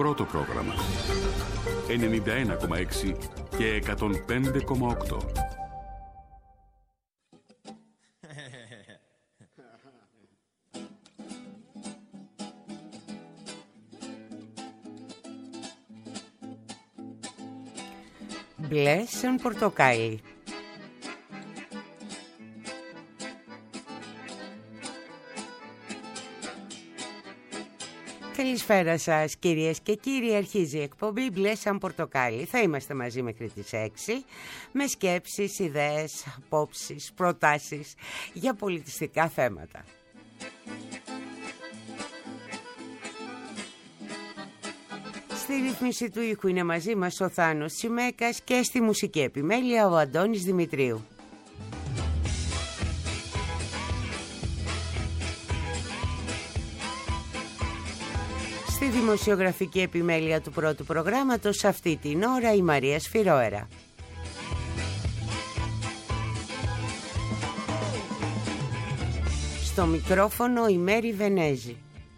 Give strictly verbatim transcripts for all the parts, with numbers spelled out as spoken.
πρώτο πρόγραμμα. ενενήντα ένα κόμμα έξι και εκατόν πέντε κόμμα οκτώ. Μπλε σαν πορτοκάλι. Καλησπέρα σας κυρίες και κύριοι, αρχίζει η εκπομπή Μπλε σαν πορτοκάλι. Θα είμαστε μαζί μέχρι τις έξι με σκέψεις, ιδέες, απόψεις, προτάσεις για πολιτιστικά θέματα. Στη ρύθμιση του ήχου είναι μαζί μας ο Θάνος Τσιμέκας και στη μουσική επιμέλεια ο Αντώνης Δημητρίου. Στη δημοσιογραφική επιμέλεια του πρώτου προγράμματος αυτή την ώρα η Μαρία Σφυρόερα. Στο μικρόφωνο η Μέρη Βενέζη.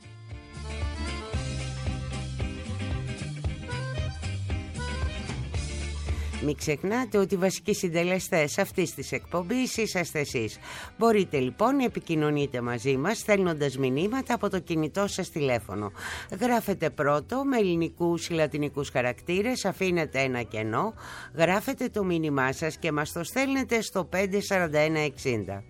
Μην ξεχνάτε ότι οι βασικοί συντελεστές αυτής της εκπομπής είσαστε εσείς. Μπορείτε λοιπόν να επικοινωνείτε μαζί μας στέλνοντας μηνύματα από το κινητό σας τηλέφωνο. Γράφετε πρώτο με ελληνικούς ή λατινικούς χαρακτήρες, αφήνετε ένα κενό, γράφετε το μήνυμά σας και μας το στέλνετε στο πέντε σαράντα ένα εξήντα.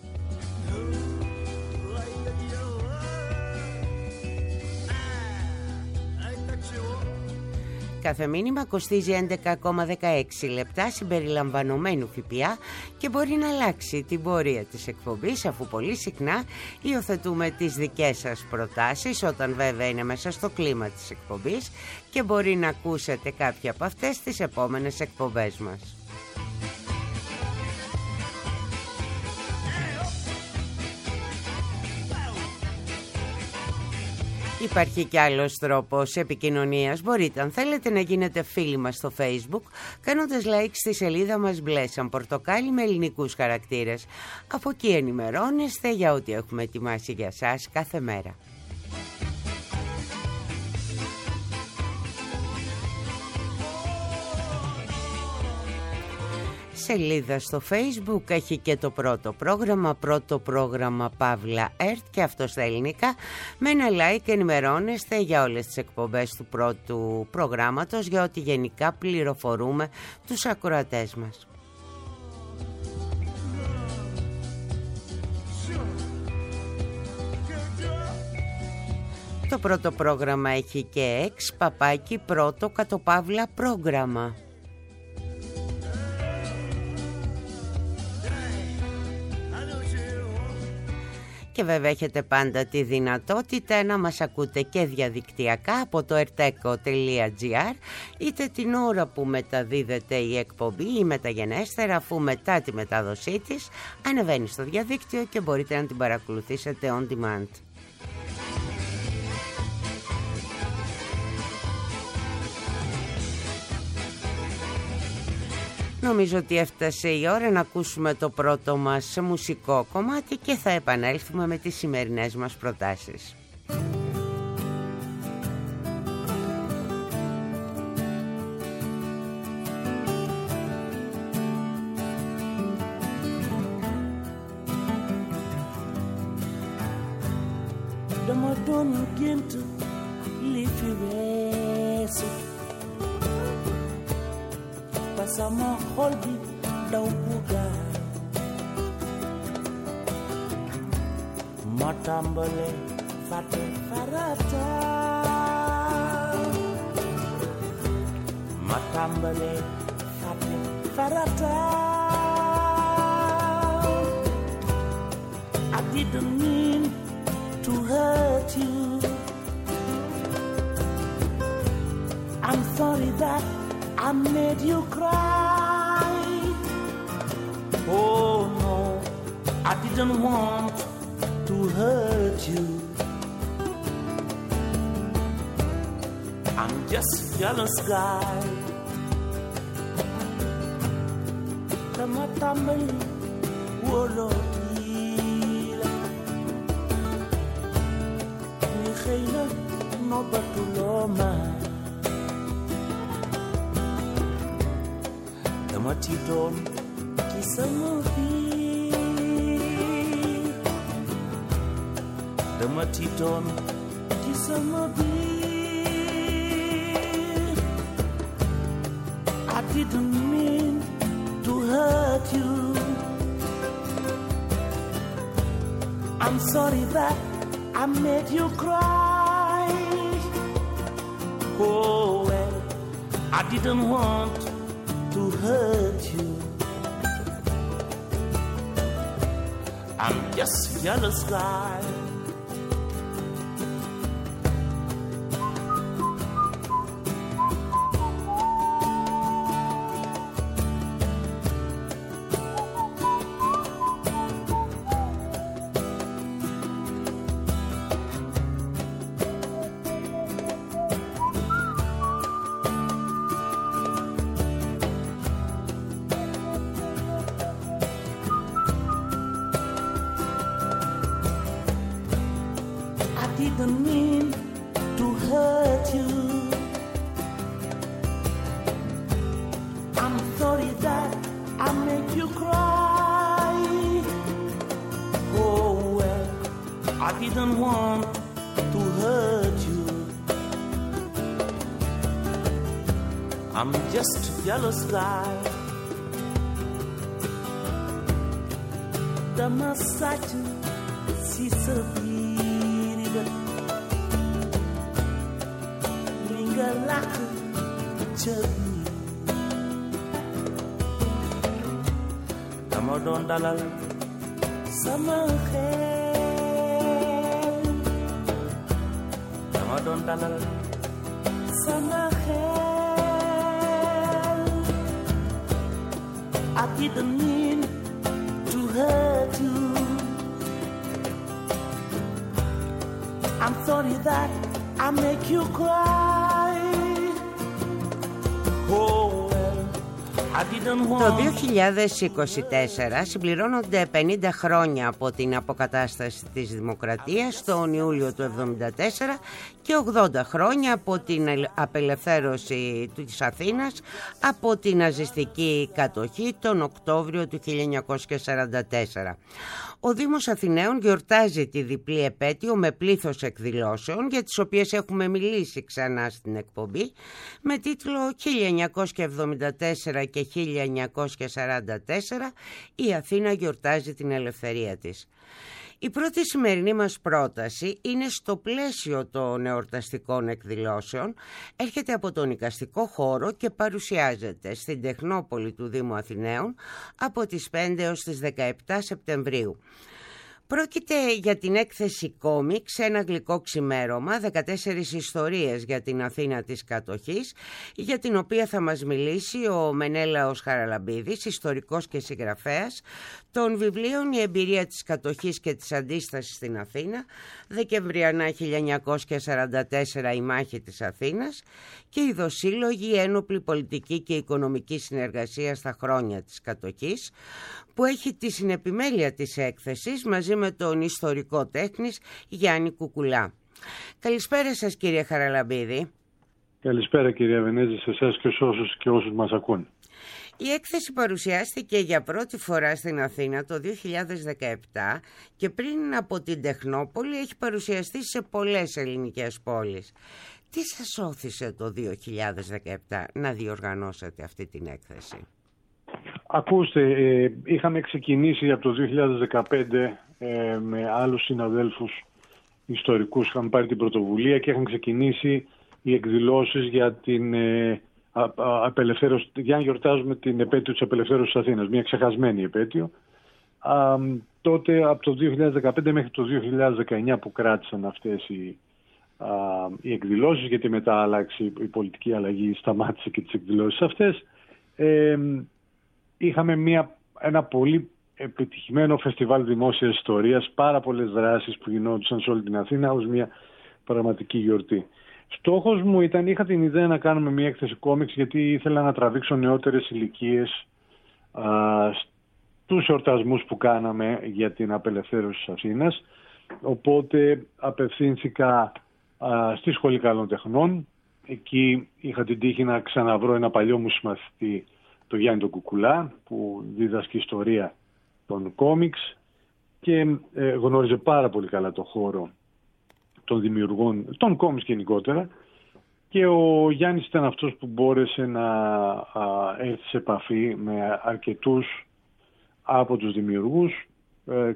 Κάθε μήνυμα κοστίζει έντεκα κόμμα δεκαέξι λεπτά συμπεριλαμβανομένου ΦΠΑ και μπορεί να αλλάξει την πορεία της εκπομπής, αφού πολύ συχνά υιοθετούμε τις δικές σας προτάσεις, όταν βέβαια είναι μέσα στο κλίμα της εκπομπής, και μπορεί να ακούσετε κάποια από αυτές τις επόμενες εκπομπές μας. Υπάρχει κι άλλος τρόπος επικοινωνίας. Μπορείτε, αν θέλετε, να γίνετε φίλοι μας στο Facebook κάνοντας like στη σελίδα μας Μπλε σαν πορτοκάλι με ελληνικούς χαρακτήρες. Από εκεί ενημερώνεστε για ό,τι έχουμε ετοιμάσει για σας κάθε μέρα. Σελίδα στο Facebook έχει και το πρώτο πρόγραμμα, πρώτο πρόγραμμα Παύλα ΕΡΤ, και αυτό στα ελληνικά. Με ένα like ενημερώνεστε για όλες τις εκπομπές του πρώτου προγράμματος, για ό,τι γενικά πληροφορούμε τους ακροατές μας. Το πρώτο πρόγραμμα έχει και εξ παπάκι πρώτο κατοπαύλα πρόγραμμα. Και βέβαια έχετε πάντα τη δυνατότητα να μας ακούτε και διαδικτυακά από το ερτέκο τελεία τζι άρ, είτε την ώρα που μεταδίδεται η εκπομπή ή μεταγενέστερα, αφού μετά τη μετάδοσή της ανεβαίνει στο διαδίκτυο και μπορείτε να την παρακολουθήσετε on demand. Νομίζω ότι έφτασε η ώρα να ακούσουμε το πρώτο μας μουσικό κομμάτι και θα επανέλθουμε με τις σημερινές μας προτάσεις. Sama xol bi daw bu gaaw ma tàmbale fàtte farata ma tàmbale fàtte farata I didn't mean to hurt you I'm sorry that I made you cry. Oh no, I didn't want to hurt you. I'm just a jealous guy. Tamatambali wolotila. Ni khayna no batuloma. Damatiton Kisamobi Damatiton Kisamobi I didn't mean to hurt you. I'm sorry that I made you cry. Oh well, I didn't want to hurt you. I'm just a jealous guy. Didn't mean to hurt you. I'm sorry that I make you cry. Oh well, I didn't want to hurt you. I'm just a jealous guy. The massage Sisabi like a cherry. Damadon dalal sama khel. Damadon dalal sama khel. I didn't mean to hurt you. I'm sorry that I make you cry. Το δύο χιλιάδες είκοσι τέσσερα συμπληρώνονται πενήντα χρόνια από την αποκατάσταση της δημοκρατίας τον Ιούλιο του εβδομήντα τέσσερα και ογδόντα χρόνια από την απελευθέρωση της Αθήνας από την ναζιστική κατοχή τον Οκτώβριο του χίλια εννιακόσια σαράντα τέσσερα. Ο Δήμος Αθηναίων γιορτάζει τη διπλή επέτειο με πλήθος εκδηλώσεων για τις οποίες έχουμε μιλήσει ξανά στην εκπομπή με τίτλο χίλια εννιακόσια εβδομήντα τέσσερα και χίλια εννιακόσια σαράντα τέσσερα η Αθήνα γιορτάζει την ελευθερία της. Η πρώτη σημερινή μας πρόταση είναι στο πλαίσιο των εορταστικών εκδηλώσεων, έρχεται από τον εικαστικό χώρο και παρουσιάζεται στην Τεχνόπολη του Δήμου Αθηναίων από τις πέντε έως τις δεκαεπτά Σεπτεμβρίου. Πρόκειται για την έκθεση κόμιξ, ένα γλυκό ξημέρωμα, δεκατέσσερις ιστορίες για την Αθήνα της κατοχής, για την οποία θα μας μιλήσει ο Μενέλαος Χαραλαμπίδης, ιστορικός και συγγραφέας των βιβλίων «Η εμπειρία της κατοχής και της αντίστασης στην Αθήνα», Δεκεμβριανά χίλια εννιακόσια σαράντα τέσσερα «Η μάχη της Αθήνας» και «Η δοσύλλογη ένοπλη πολιτική και οικονομική συνεργασία στα χρόνια της κατοχής», που έχει τη συνεπιμέλεια της έκθεσης μαζί με τον ιστορικό τέχνης Γιάννη Κουκουλά. Καλησπέρα σας κύριε Χαραλαμπίδη. Καλησπέρα κυρία Βενέζη, σε εσάς και όσους, και όσους μας ακούν. Η έκθεση παρουσιάστηκε για πρώτη φορά στην Αθήνα το δύο χιλιάδες δεκαεπτά και πριν από την Τεχνόπολη έχει παρουσιαστεί σε πολλές ελληνικές πόλεις. Τι σας όθησε το δύο χιλιάδες δεκαεπτά να διοργανώσετε αυτή την έκθεση? Ακούστε, ε, είχαμε ξεκινήσει από το δύο χιλιάδες δεκαπέντε ε, με άλλους συναδέλφους ιστορικούς, είχαμε πάρει την πρωτοβουλία και είχαν ξεκινήσει οι εκδηλώσεις για, την, ε, α, α, απελευθέρωση, για να γιορτάζουμε την επέτειο της απελευθέρωσης της Αθήνας, μια ξεχασμένη επέτειο. Α, τότε από το δύο χιλιάδες δεκαπέντε μέχρι το δύο χιλιάδες δεκαεννιά που κράτησαν αυτές οι, α, οι εκδηλώσεις, γιατί μετά άλλαξε η πολιτική αλλαγή, σταμάτησε και τις εκδηλώσεις αυτές. Ε, Είχαμε μια, ένα πολύ επιτυχημένο φεστιβάλ δημόσιας ιστορίας, πάρα πολλές δράσεις που γινόντουσαν σε όλη την Αθήνα ως μια πραγματική γιορτή. Στόχος μου ήταν, είχα την ιδέα να κάνουμε μια έκθεση κόμιξ γιατί ήθελα να τραβήξω νεότερες ηλικίες α, στους εορτασμούς που κάναμε για την απελευθέρωση της Αθήνας. Οπότε απευθύνθηκα α, στη Σχολή Καλών Τεχνών. Εκεί είχα την τύχη να ξαναβρω ένα παλιό μου συμμαθητή, τον Γιάννη τον Κουκουλά, που δίδασκε ιστορία των κόμιξ και ε, γνώριζε πάρα πολύ καλά το χώρο των δημιουργών, των κόμιξ γενικότερα, και ο Γιάννης ήταν αυτός που μπόρεσε να α, έρθει σε επαφή με αρκετούς από τους δημιουργούς. Ε,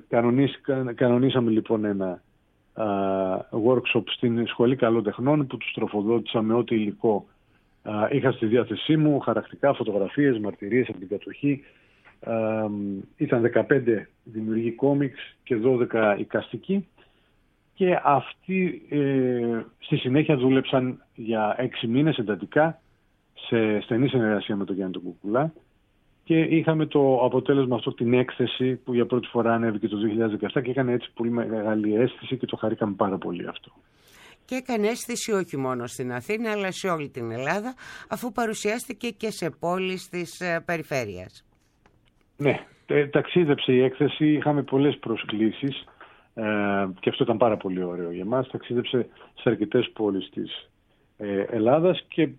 κανονίσαμε λοιπόν ένα α, workshop στην Σχολή Καλών Τεχνών, που τους τροφοδότησα με ό,τι υλικό α, είχα στη διάθεσή μου, χαρακτικά, φωτογραφίες, μαρτυρίες από την κατοχή. Ε, ήταν δεκαπέντε δημιουργοί κόμιξ και δώδεκα εικαστικοί, και αυτοί ε, στη συνέχεια δούλεψαν για έξι μήνες εντατικά σε στενή συνεργασία με τον Γιάννη τον Κουκουλά, και είχαμε το αποτέλεσμα αυτό, την έκθεση που για πρώτη φορά ανέβηκε το δύο χιλιάδες δεκαεπτά, και έκανε έτσι πολύ μεγάλη αίσθηση και το χαρήκαμε πάρα πολύ αυτό. Και έκανε αίσθηση όχι μόνο στην Αθήνα αλλά σε όλη την Ελλάδα, αφού παρουσιάστηκε και σε πόλεις της ε, περιφέρειας. Ναι, ταξίδεψε η έκθεση, είχαμε πολλές προσκλήσεις ε, και αυτό ήταν πάρα πολύ ωραίο για μας. Ταξίδεψε σε αρκετές πόλεις της ε, Ελλάδας, και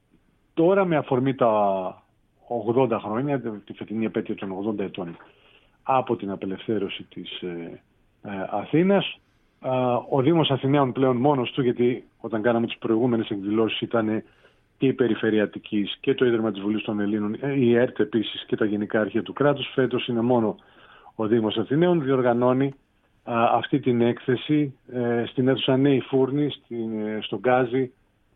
τώρα με αφορμή τα ογδόντα χρόνια, τη φετινή επέτειο των ογδόντα ετών από την απελευθέρωση της ε, ε, Αθήνας, ε, ο Δήμος Αθηναίων πλέον μόνος του, γιατί όταν κάναμε τις προηγούμενες εκδηλώσεις ήταν και η Περιφερειατικής και το Ίδρυμα της Βουλής των Ελλήνων, η ΕΡΤ επίσης και τα Γενικά Αρχεία του Κράτους, φέτος είναι μόνο ο Δήμος Αθηναίων, διοργανώνει α, αυτή την έκθεση ε, στην αίθουσα Νέη Φούρνη, στην, ε, στον Γκάζι,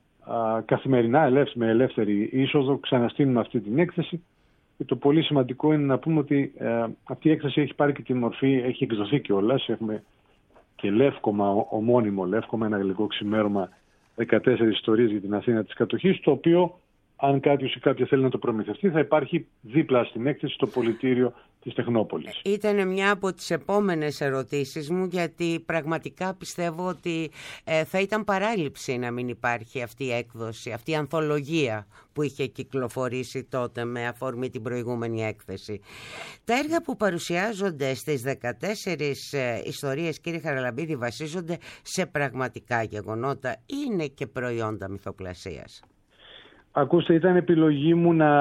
α, καθημερινά ελεύθερη, με ελεύθερη είσοδο. Ξαναστείνουμε αυτή την έκθεση, και το πολύ σημαντικό είναι να πούμε ότι ε, αυτή η έκθεση έχει πάρει και τη μορφή, έχει εκδοθεί κιόλας. Έχουμε και λεύκομα, ομώνυμο λεύκομα, ένα γλυκό ξημέρωμα, δεκατέσσερις ιστορίες για την Αθήνα της κατοχής, το οποίο, αν κάποιος ή κάποια θέλει να το προμηθευτεί, θα υπάρχει δίπλα στην έκθεση στο πολιτήριο της Τεχνόπολης. Ήταν μια από τις επόμενες ερωτήσεις μου, γιατί πραγματικά πιστεύω ότι ε, θα ήταν παράληψη να μην υπάρχει αυτή η έκδοση, αυτή η ανθολογία που είχε κυκλοφορήσει τότε με αφορμή την προηγούμενη έκθεση. Τα έργα που παρουσιάζονται στις δεκατέσσερις ε, ιστορίες, κύριε Χαραλαμπίδη, βασίζονται σε πραγματικά γεγονότα, είναι και προϊόντα μυθοπλασίας? Ακούστε, ήταν επιλογή μου να,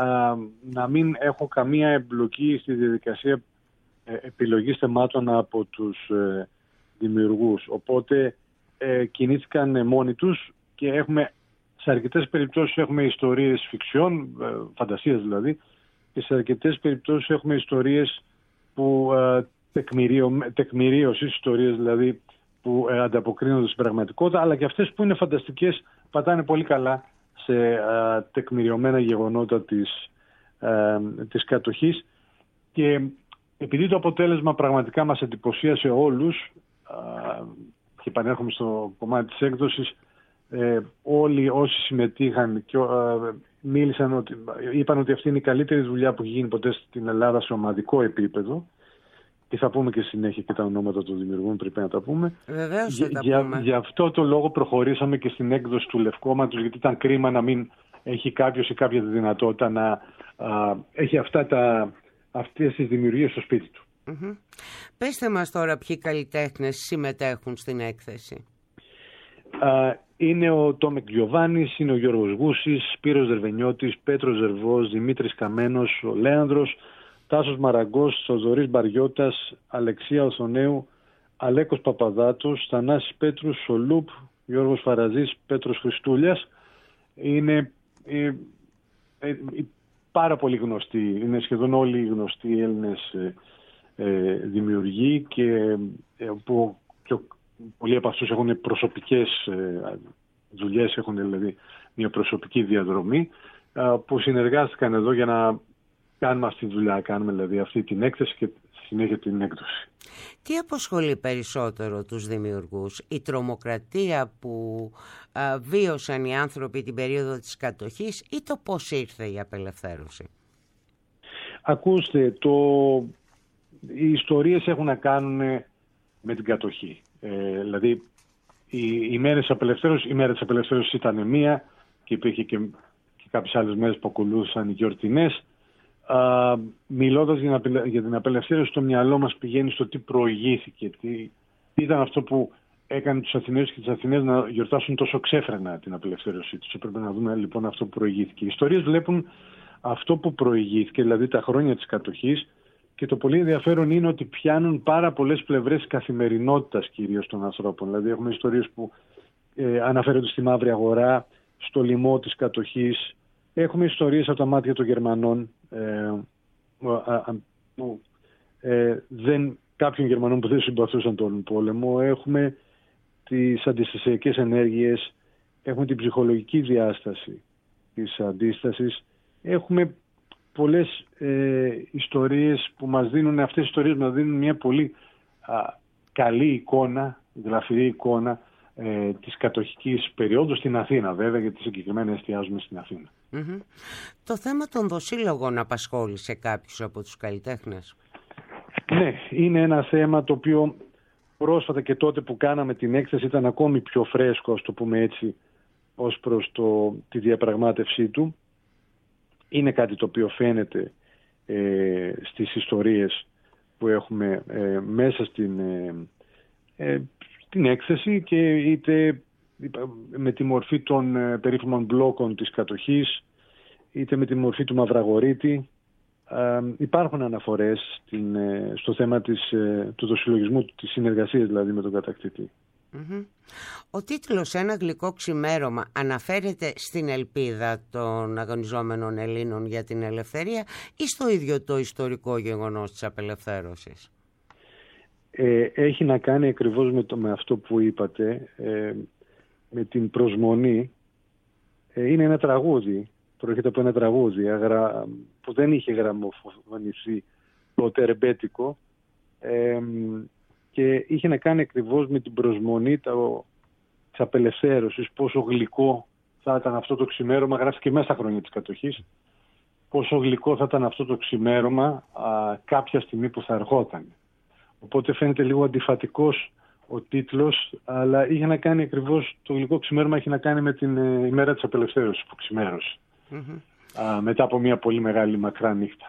να μην έχω καμία εμπλοκή στη διαδικασία επιλογής θεμάτων από τους ε, δημιουργούς. Οπότε ε, κινήθηκαν μόνοι τους, και έχουμε, σε αρκετές περιπτώσεις έχουμε ιστορίες φιξιών, ε, φαντασίας δηλαδή, και σε αρκετές περιπτώσεις έχουμε ιστορίες που ε, τεκμηρίω, τεκμηρίωσης, ιστορίες δηλαδή που ε, ανταποκρίνονται στην πραγματικότητα, αλλά και αυτές που είναι φανταστικές πατάνε πολύ καλά σε α, τεκμηριωμένα γεγονότα της, α, της κατοχής, και επειδή το αποτέλεσμα πραγματικά μας εντυπωσίασε όλους, α, και επανέρχομαι στο κομμάτι της έκδοσης, ε, όλοι όσοι συμμετείχαν και, α, μίλησαν ότι, είπαν ότι αυτή είναι η καλύτερη δουλειά που έχει γίνει ποτέ στην Ελλάδα σε ομαδικό επίπεδο, και θα πούμε και συνέχεια και τα ονόματα των δημιουργών, πρέπει να τα πούμε. Βεβαίως θα τα για, πούμε. Γι' αυτό το λόγο προχωρήσαμε και στην έκδοση του Λευκόματος, γιατί ήταν κρίμα να μην έχει κάποιος ή κάποια δυνατότητα να α, έχει αυτά τα, αυτές τις δημιουργίες στο σπίτι του. Mm-hmm. Πέστε μας τώρα ποιοι καλλιτέχνες συμμετέχουν στην έκθεση. Α, είναι ο Τόμεκ Γιωβάνης, είναι ο Γιώργος Γούσης, Σπύρος Δερβενιώτης, Πέτρος Ζερβός, Δημήτρης Καμένος, ο Λέανδρος, Τάσος Μαραγκός, Θοδωρής Μπαριώτας, Αλεξία Οθονέου, Αλέκος Παπαδάτος, Θανάσης Πέτρους, Σολούπ, Γιώργος Φαραζής, Πέτρος Χριστούλιας. Είναι ε, ε, πάρα πολύ γνωστοί, είναι σχεδόν όλοι οι γνωστοί Έλληνες ε, ε, δημιουργοί, και ε, που και πολλοί από αυτούς έχουν προσωπικές ε, δουλειές, έχουν δηλαδή μια προσωπική διαδρομή, ε, που συνεργάστηκαν εδώ για να κάνουμε αυτή τη δουλειά, κάνουμε δηλαδή αυτή την έκθεση και συνέχεια την έκδοση. Τι απασχολεί περισσότερο τους δημιουργούς, η τρομοκρατία που α, βίωσαν οι άνθρωποι την περίοδο της κατοχής, ή το πώς ήρθε η απελευθέρωση? Ακούστε, το... οι ιστορίες έχουν να κάνουν με την κατοχή. Ε, δηλαδή, η, η, μέρα της απελευθέρωσης, η μέρα της απελευθέρωσης ήταν μία, και υπήρχε και, και κάποιες άλλες μέρες που ακολούθησαν οι γιορτινές. Uh, μιλώντας για, για την απελευθέρωση, στο μυαλό μας πηγαίνει στο τι προηγήθηκε, τι, τι ήταν αυτό που έκανε τους Αθηναίους και τις Αθηναίες να γιορτάσουν τόσο ξέφρενα την απελευθέρωσή τους. Πρέπει να δούμε λοιπόν αυτό που προηγήθηκε. Οι ιστορίες βλέπουν αυτό που προηγήθηκε, δηλαδή τα χρόνια της κατοχής, και το πολύ ενδιαφέρον είναι ότι πιάνουν πάρα πολλές πλευρές καθημερινότητας κυρίως των ανθρώπων. Δηλαδή έχουμε ιστορίες που ε, αναφέρονται στη Μαύρη Αγορά, στο λοιμό της κατοχής. Έχουμε ιστορίες από τα μάτια των Γερμανών, ε, που, ε, δεν, κάποιων Γερμανών που δεν συμπαθούσαν τον πόλεμο. Έχουμε τις αντιστασιακές ενέργειες, έχουμε την ψυχολογική διάσταση της αντίστασης. Έχουμε πολλές ε, ιστορίες που μας δίνουν, αυτές οι ιστορίες μας δίνουν μια πολύ α, καλή εικόνα, γλαφυρή εικόνα ε, της κατοχικής περίοδου στην Αθήνα, βέβαια, γιατί συγκεκριμένα εστιάζουμε στην Αθήνα. Mm-hmm. Το θέμα των δοσύλλογων απασχόλησε κάποιους από τους καλλιτέχνες? Ναι, είναι ένα θέμα το οποίο πρόσφατα και τότε που κάναμε την έκθεση ήταν ακόμη πιο φρέσκο, ας το πούμε έτσι, ως προς το, τη διαπραγμάτευσή του. Είναι κάτι το οποίο φαίνεται ε, στις ιστορίες που έχουμε ε, μέσα στην, ε, ε, στην έκθεση, και είτε με τη μορφή των ε, περίφημων μπλόκων της κατοχής, είτε με τη μορφή του Μαυραγορίτη. Ε, υπάρχουν αναφορές στην, ε, στο θέμα της, ε, του δοσυλλογισμού, της συνεργασίας δηλαδή με τον κατακτητή. Mm-hmm. Ο τίτλος «Ένα γλυκό ξημέρωμα» αναφέρεται στην ελπίδα των αγωνιζόμενων Ελλήνων για την ελευθερία ή στο ίδιο το ιστορικό γεγονός της απελευθέρωσης? Ε, έχει να κάνει ακριβώς με, το, με αυτό που είπατε, ε, με την προσμονή. Ε, είναι ένα τραγούδι, προέρχεται από ένα τραγούδι αγρα, που δεν είχε γραμμοφωνηθεί τότε, ρεμπέτικο, ε, και είχε να κάνει ακριβώς με την προσμονή της απελευθέρωσης, πόσο γλυκό θα ήταν αυτό το ξημέρωμα, γράφει και μέσα στα χρόνια της κατοχής, πόσο γλυκό θα ήταν αυτό το ξημέρωμα α, κάποια στιγμή που θα ερχόταν. Οπότε φαίνεται λίγο αντιφατικός ο τίτλος, αλλά είχε να κάνει ακριβώς, το γλυκό ξημέρωμα έχει να κάνει με την ε, ημέρα της απελευθέρωσης που ξημέρωσε, mm-hmm. α, μετά από μια πολύ μεγάλη μακρά νύχτα.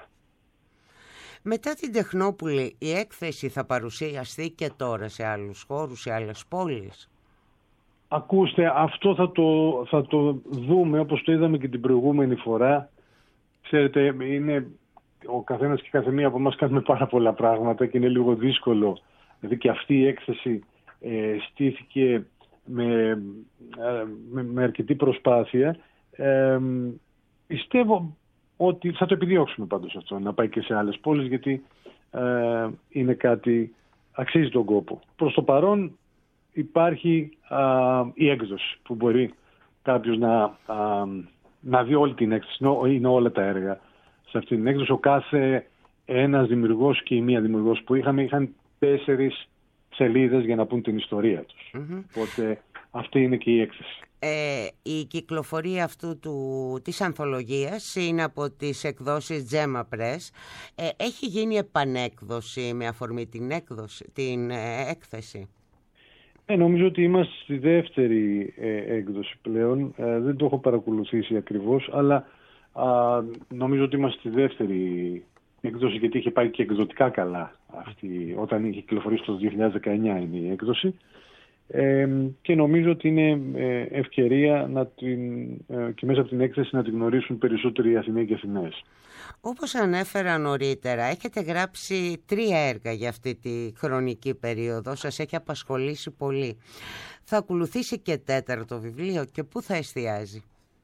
Μετά την Τεχνόπουλη, η έκθεση θα παρουσιαστεί και τώρα σε άλλους χώρους, σε άλλες πόλεις? Ακούστε, αυτό θα το, θα το δούμε, όπως το είδαμε και την προηγούμενη φορά. Ξέρετε, είναι, ο καθένας και κάθε μία από εμάς κάνουμε πάρα πολλά πράγματα και είναι λίγο δύσκολο. Δηλαδή και αυτή η έκθεση ε, στήθηκε με, με, με αρκετή προσπάθεια. Ε, πιστεύω ότι θα το επιδιώξουμε πάντως αυτό, να πάει και σε άλλες πόλεις, γιατί ε, είναι κάτι, αξίζει τον κόπο. Προς το παρόν υπάρχει α, η έκδοση που μπορεί κάποιος να, α, να δει όλη την έκθεση, είναι όλα τα έργα σε αυτή την έκδοση. Ο κάθε ένας δημιουργός και η μία δημιουργός που είχαμε είχαν τέσσερις σελίδες για να πούν την ιστορία τους. Mm-hmm. Οπότε αυτή είναι και η έκθεση. Ε, η κυκλοφορία αυτού του, της ανθολογίας είναι από τις εκδόσεις Gemma Press. Ε, έχει γίνει επανέκδοση με αφορμή την, έκδοση, την ε, έκθεση? Ε, νομίζω ότι είμαστε στη δεύτερη ε, έκδοση πλέον. Ε, δεν το έχω παρακολουθήσει ακριβώς, αλλά α, νομίζω ότι είμαστε στη δεύτερη έκδοση, γιατί είχε πάει και εκδοτικά καλά αυτή, όταν είχε κυκλοφορήσει το δύο χιλιάδες δεκαεννιά είναι η έκδοση. Ε, και νομίζω ότι είναι ε, ευκαιρία να την, ε, και μέσα από την έκθεση να την γνωρίσουν περισσότεροι οι Αθηναίοι και Αθηναίες. Όπως ανέφερα νωρίτερα, έχετε γράψει τρία έργα για αυτή τη χρονική περίοδο, σας έχει απασχολήσει πολύ. Θα ακολουθήσει και τέταρτο βιβλίο, και πού θα εστιάζει?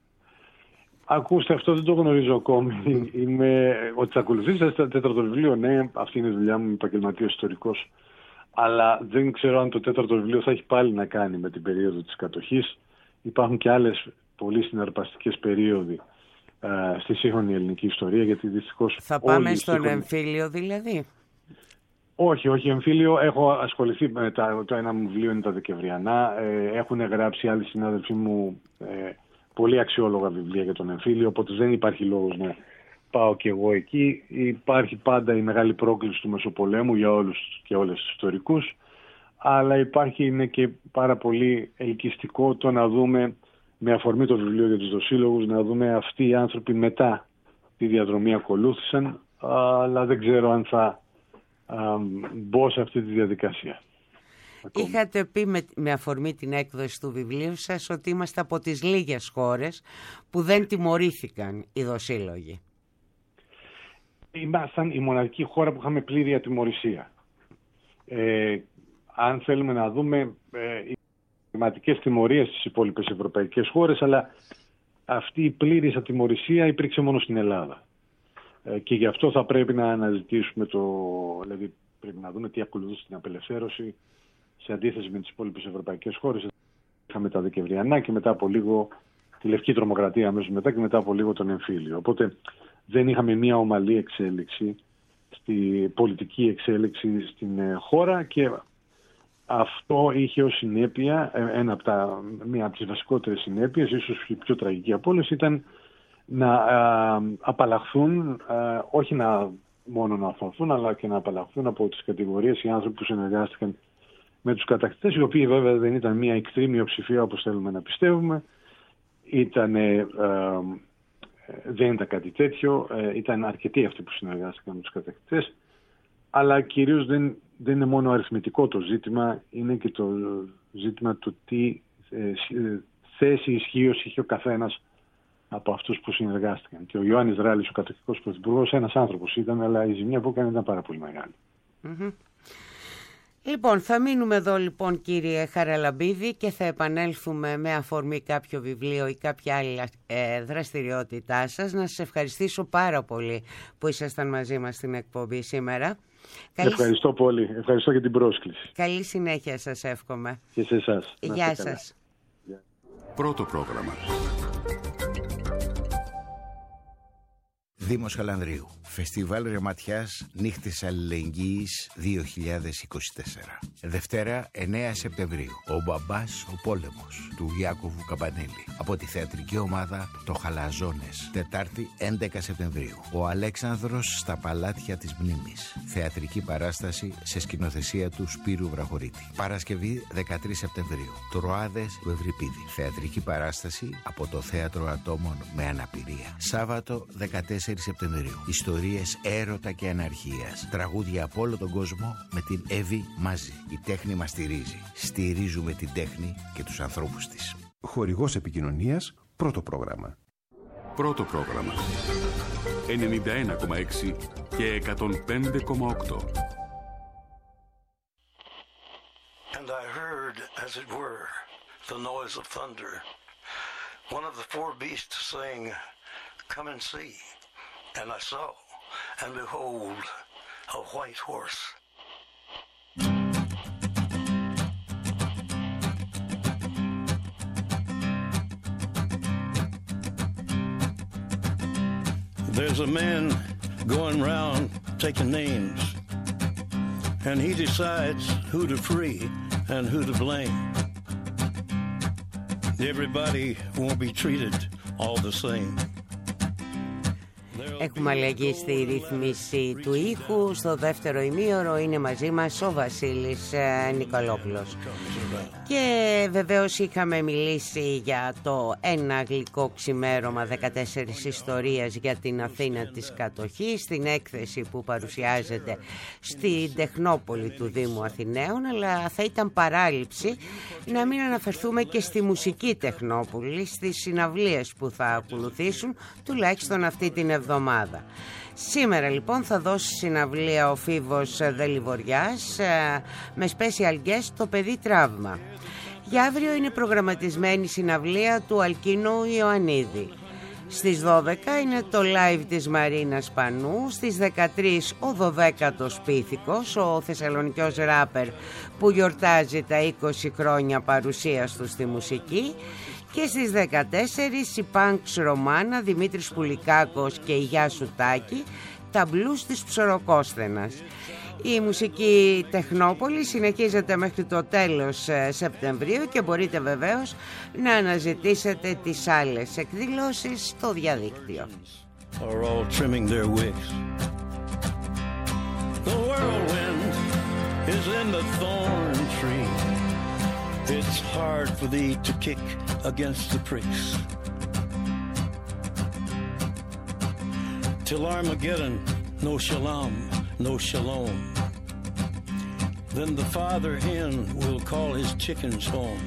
Ακούστε, αυτό δεν το γνωρίζω ακόμη. Είμαι, ότι θα ακολουθήσει το τέταρτο βιβλίο, ναι, αυτή είναι η δουλειά μου, επαγγελματίας ιστορικός. Αλλά δεν ξέρω αν το τέταρτο βιβλίο θα έχει πάλι να κάνει με την περίοδο της κατοχής. Υπάρχουν και άλλες πολύ συναρπαστικές περίοδοι ε, στη σύγχρονη ελληνική ιστορία, γιατί δυστυχώς... Θα πάμε στον σύγχρονη... εμφύλιο δηλαδή? Όχι, όχι εμφύλιο. Έχω ασχοληθεί με τα, το ένα μου βιβλίο είναι τα Δεκεμβριανά. Ε, έχουν γράψει άλλοι συνάδελφοί μου ε, πολύ αξιόλογα βιβλία για τον εμφύλιο, οπότε δεν υπάρχει λόγος να πάω και εγώ εκεί. Υπάρχει πάντα η μεγάλη πρόκληση του Μεσοπολέμου για όλους και όλες τους ιστορικούς, αλλά υπάρχει είναι και πάρα πολύ ελκυστικό το να δούμε, με αφορμή το βιβλίο για τους δοσύλλογους, να δούμε αυτοί οι άνθρωποι μετά τη διαδρομή ακολούθησαν, αλλά δεν ξέρω αν θα α, μπω σε αυτή τη διαδικασία. Ακόμα. Είχατε πει με, με αφορμή την έκδοση του βιβλίου σας ότι είμαστε από τις λίγες χώρες που δεν τιμωρήθηκαν οι δοσύλλογοι. ήμασταν η μοναδική χώρα που είχαμε πλήρη ατιμωρησία. Ε, αν θέλουμε να δούμε ε, οι κλιματικές τιμωρίες στις υπόλοιπες ευρωπαϊκές χώρες, αλλά αυτή η πλήρης ατιμωρησία υπήρξε μόνο στην Ελλάδα. Ε, και γι' αυτό θα πρέπει να αναζητήσουμε το... Δηλαδή πρέπει να δούμε τι ακολουθούσε την απελευθέρωση σε αντίθεση με τις υπόλοιπες ευρωπαϊκές χώρες. Είχαμε τα Δεκεμβριανά και μετά από λίγο τη Λευκή Τρομοκρατία αμέσως μετά και μετά από λίγο τον εμφύλιο. Οπότε δεν είχαμε μια ομαλή εξέλιξη, στη πολιτική εξέλιξη στην χώρα και αυτό είχε ως συνέπεια, ένα από τα, μία από τις βασικότερες συνέπειες, ίσως η πιο τραγική από όλες, ήταν να α, απαλλαχθούν, α, όχι να, μόνο να αθωθούν, αλλά και να απαλλαχθούν από τις κατηγορίες οι άνθρωποι που συνεργάστηκαν με τους κατακτητές, οι οποίοι βέβαια δεν ήταν μια εκτρή μειοψηφία όπως θέλουμε να πιστεύουμε, ήταν, ε, δεν ήταν κάτι τέτοιο, ε, ήταν αρκετοί αυτοί που συνεργάστηκαν με τους κατακτητές, αλλά κυρίως δεν, δεν είναι μόνο αριθμητικό το ζήτημα, είναι και το ζήτημα του τι ε, θέση ισχύως είχε ο καθένας από αυτούς που συνεργάστηκαν. Και ο Ιωάννης Ράλης, ο κατοχικός πρωθυπουργός, ένας άνθρωπος ήταν, αλλά η ζημιά που έκανε ήταν πάρα πολύ μεγάλη. Mm-hmm. Λοιπόν, θα μείνουμε εδώ λοιπόν κύριε Χαραλαμπίδη και θα επανέλθουμε με αφορμή κάποιο βιβλίο ή κάποια άλλη ε, δραστηριότητά σας. Να σας ευχαριστήσω πάρα πολύ που ήσασταν μαζί μας στην εκπομπή σήμερα. Ευχαριστώ Καλή... πολύ. Ευχαριστώ για την πρόσκληση. Καλή συνέχεια σας εύχομαι. Και σε εσάς. Γεια σας. Πρώτο πρόγραμμα. Δήμος Χαλανδρίου. Φεστιβάλ Ρεματιάς Νύχτες Αλληλεγγύης δύο χιλιάδες είκοσι τέσσερα. Δευτέρα εννέα Σεπτεμβρίου. Ο Μπαμπάς ο Πόλεμος του Ιάκωβου Καμπανέλη. Από τη θεατρική ομάδα Το Χαλαζόνες. Τετάρτη έντεκα Σεπτεμβρίου. Ο Αλέξανδρος στα Παλάτια της Μνήμης. Θεατρική παράσταση σε σκηνοθεσία του Σπύρου Βραχωρίτη. Παρασκευή δεκατρείς Σεπτεμβρίου. Τροάδες του Ευρυπίδη. Θεατρική παράσταση από το Θέατρο Ατόμων με Αναπηρία. Σάββατο δεκατέσσερις Σεπτεμβρίου. Ιστορίες έρωτα και αναρχίας. Τραγούδια από όλο τον κόσμο με την Εύη μαζί. Η τέχνη μας στηρίζει. Στηρίζουμε την τέχνη και τους ανθρώπους της. Χορηγός επικοινωνίας, πρώτο πρόγραμμα. Πρώτο πρόγραμμα. ενενήντα ένα κόμμα έξι και εκατόν πέντε κόμμα οκτώ. And I heard, as it were, the noise of thunder. One of the four beasts saying, "Come and see." And I saw, and behold, a white horse. There's a man going round taking names, and he decides who to free and who to blame. Everybody won't be treated all the same. Έχουμε αλλαγή στη ρύθμιση του ήχου. Στο δεύτερο ημίωρο είναι μαζί μας ο Βασίλης ε, Νικολόπουλος. Και βεβαίως είχαμε μιλήσει για το ένα γλυκό ξημέρωμα δεκατέσσερις ιστορίες για την Αθήνα της κατοχής, στην έκθεση που παρουσιάζεται στην Τεχνόπολη του Δήμου Αθηναίων, αλλά θα ήταν παράληψη να μην αναφερθούμε και στη μουσική Τεχνόπολη, στις συναυλίες που θα ακολουθήσουν τουλάχιστον αυτή την εβδομάδα. Σήμερα λοιπόν θα δώσει συναυλία ο Φίβος Δελιβοριάς με special guest το παιδί Τραύμα. Για αύριο είναι προγραμματισμένη συναυλία του Αλκίνου Ιωαννίδη. Στις δώδεκα είναι το live της Μαρίνας Πανού, στις δεκατρείς ο δωδέκατος Πίθηκος, ο θεσσαλονικιός ράπερ που γιορτάζει τα είκοσι χρόνια παρουσίας του στη μουσική, και στις δεκατέσσερις η Πανξ Ρωμάνα, Δημήτρης Πουλικάκος και η Γιά Σουτάκη, τα μπλούς της Ψωροκόσθενας. Η μουσική Τεχνόπολη συνεχίζεται μέχρι το τέλος Σεπτεμβρίου και μπορείτε βεβαίως να αναζητήσετε τις άλλες εκδηλώσεις στο διαδίκτυο. It's hard for thee to kick against the pricks. Till Armageddon, no shalom, no shalom. Then the father hen will call his chickens home.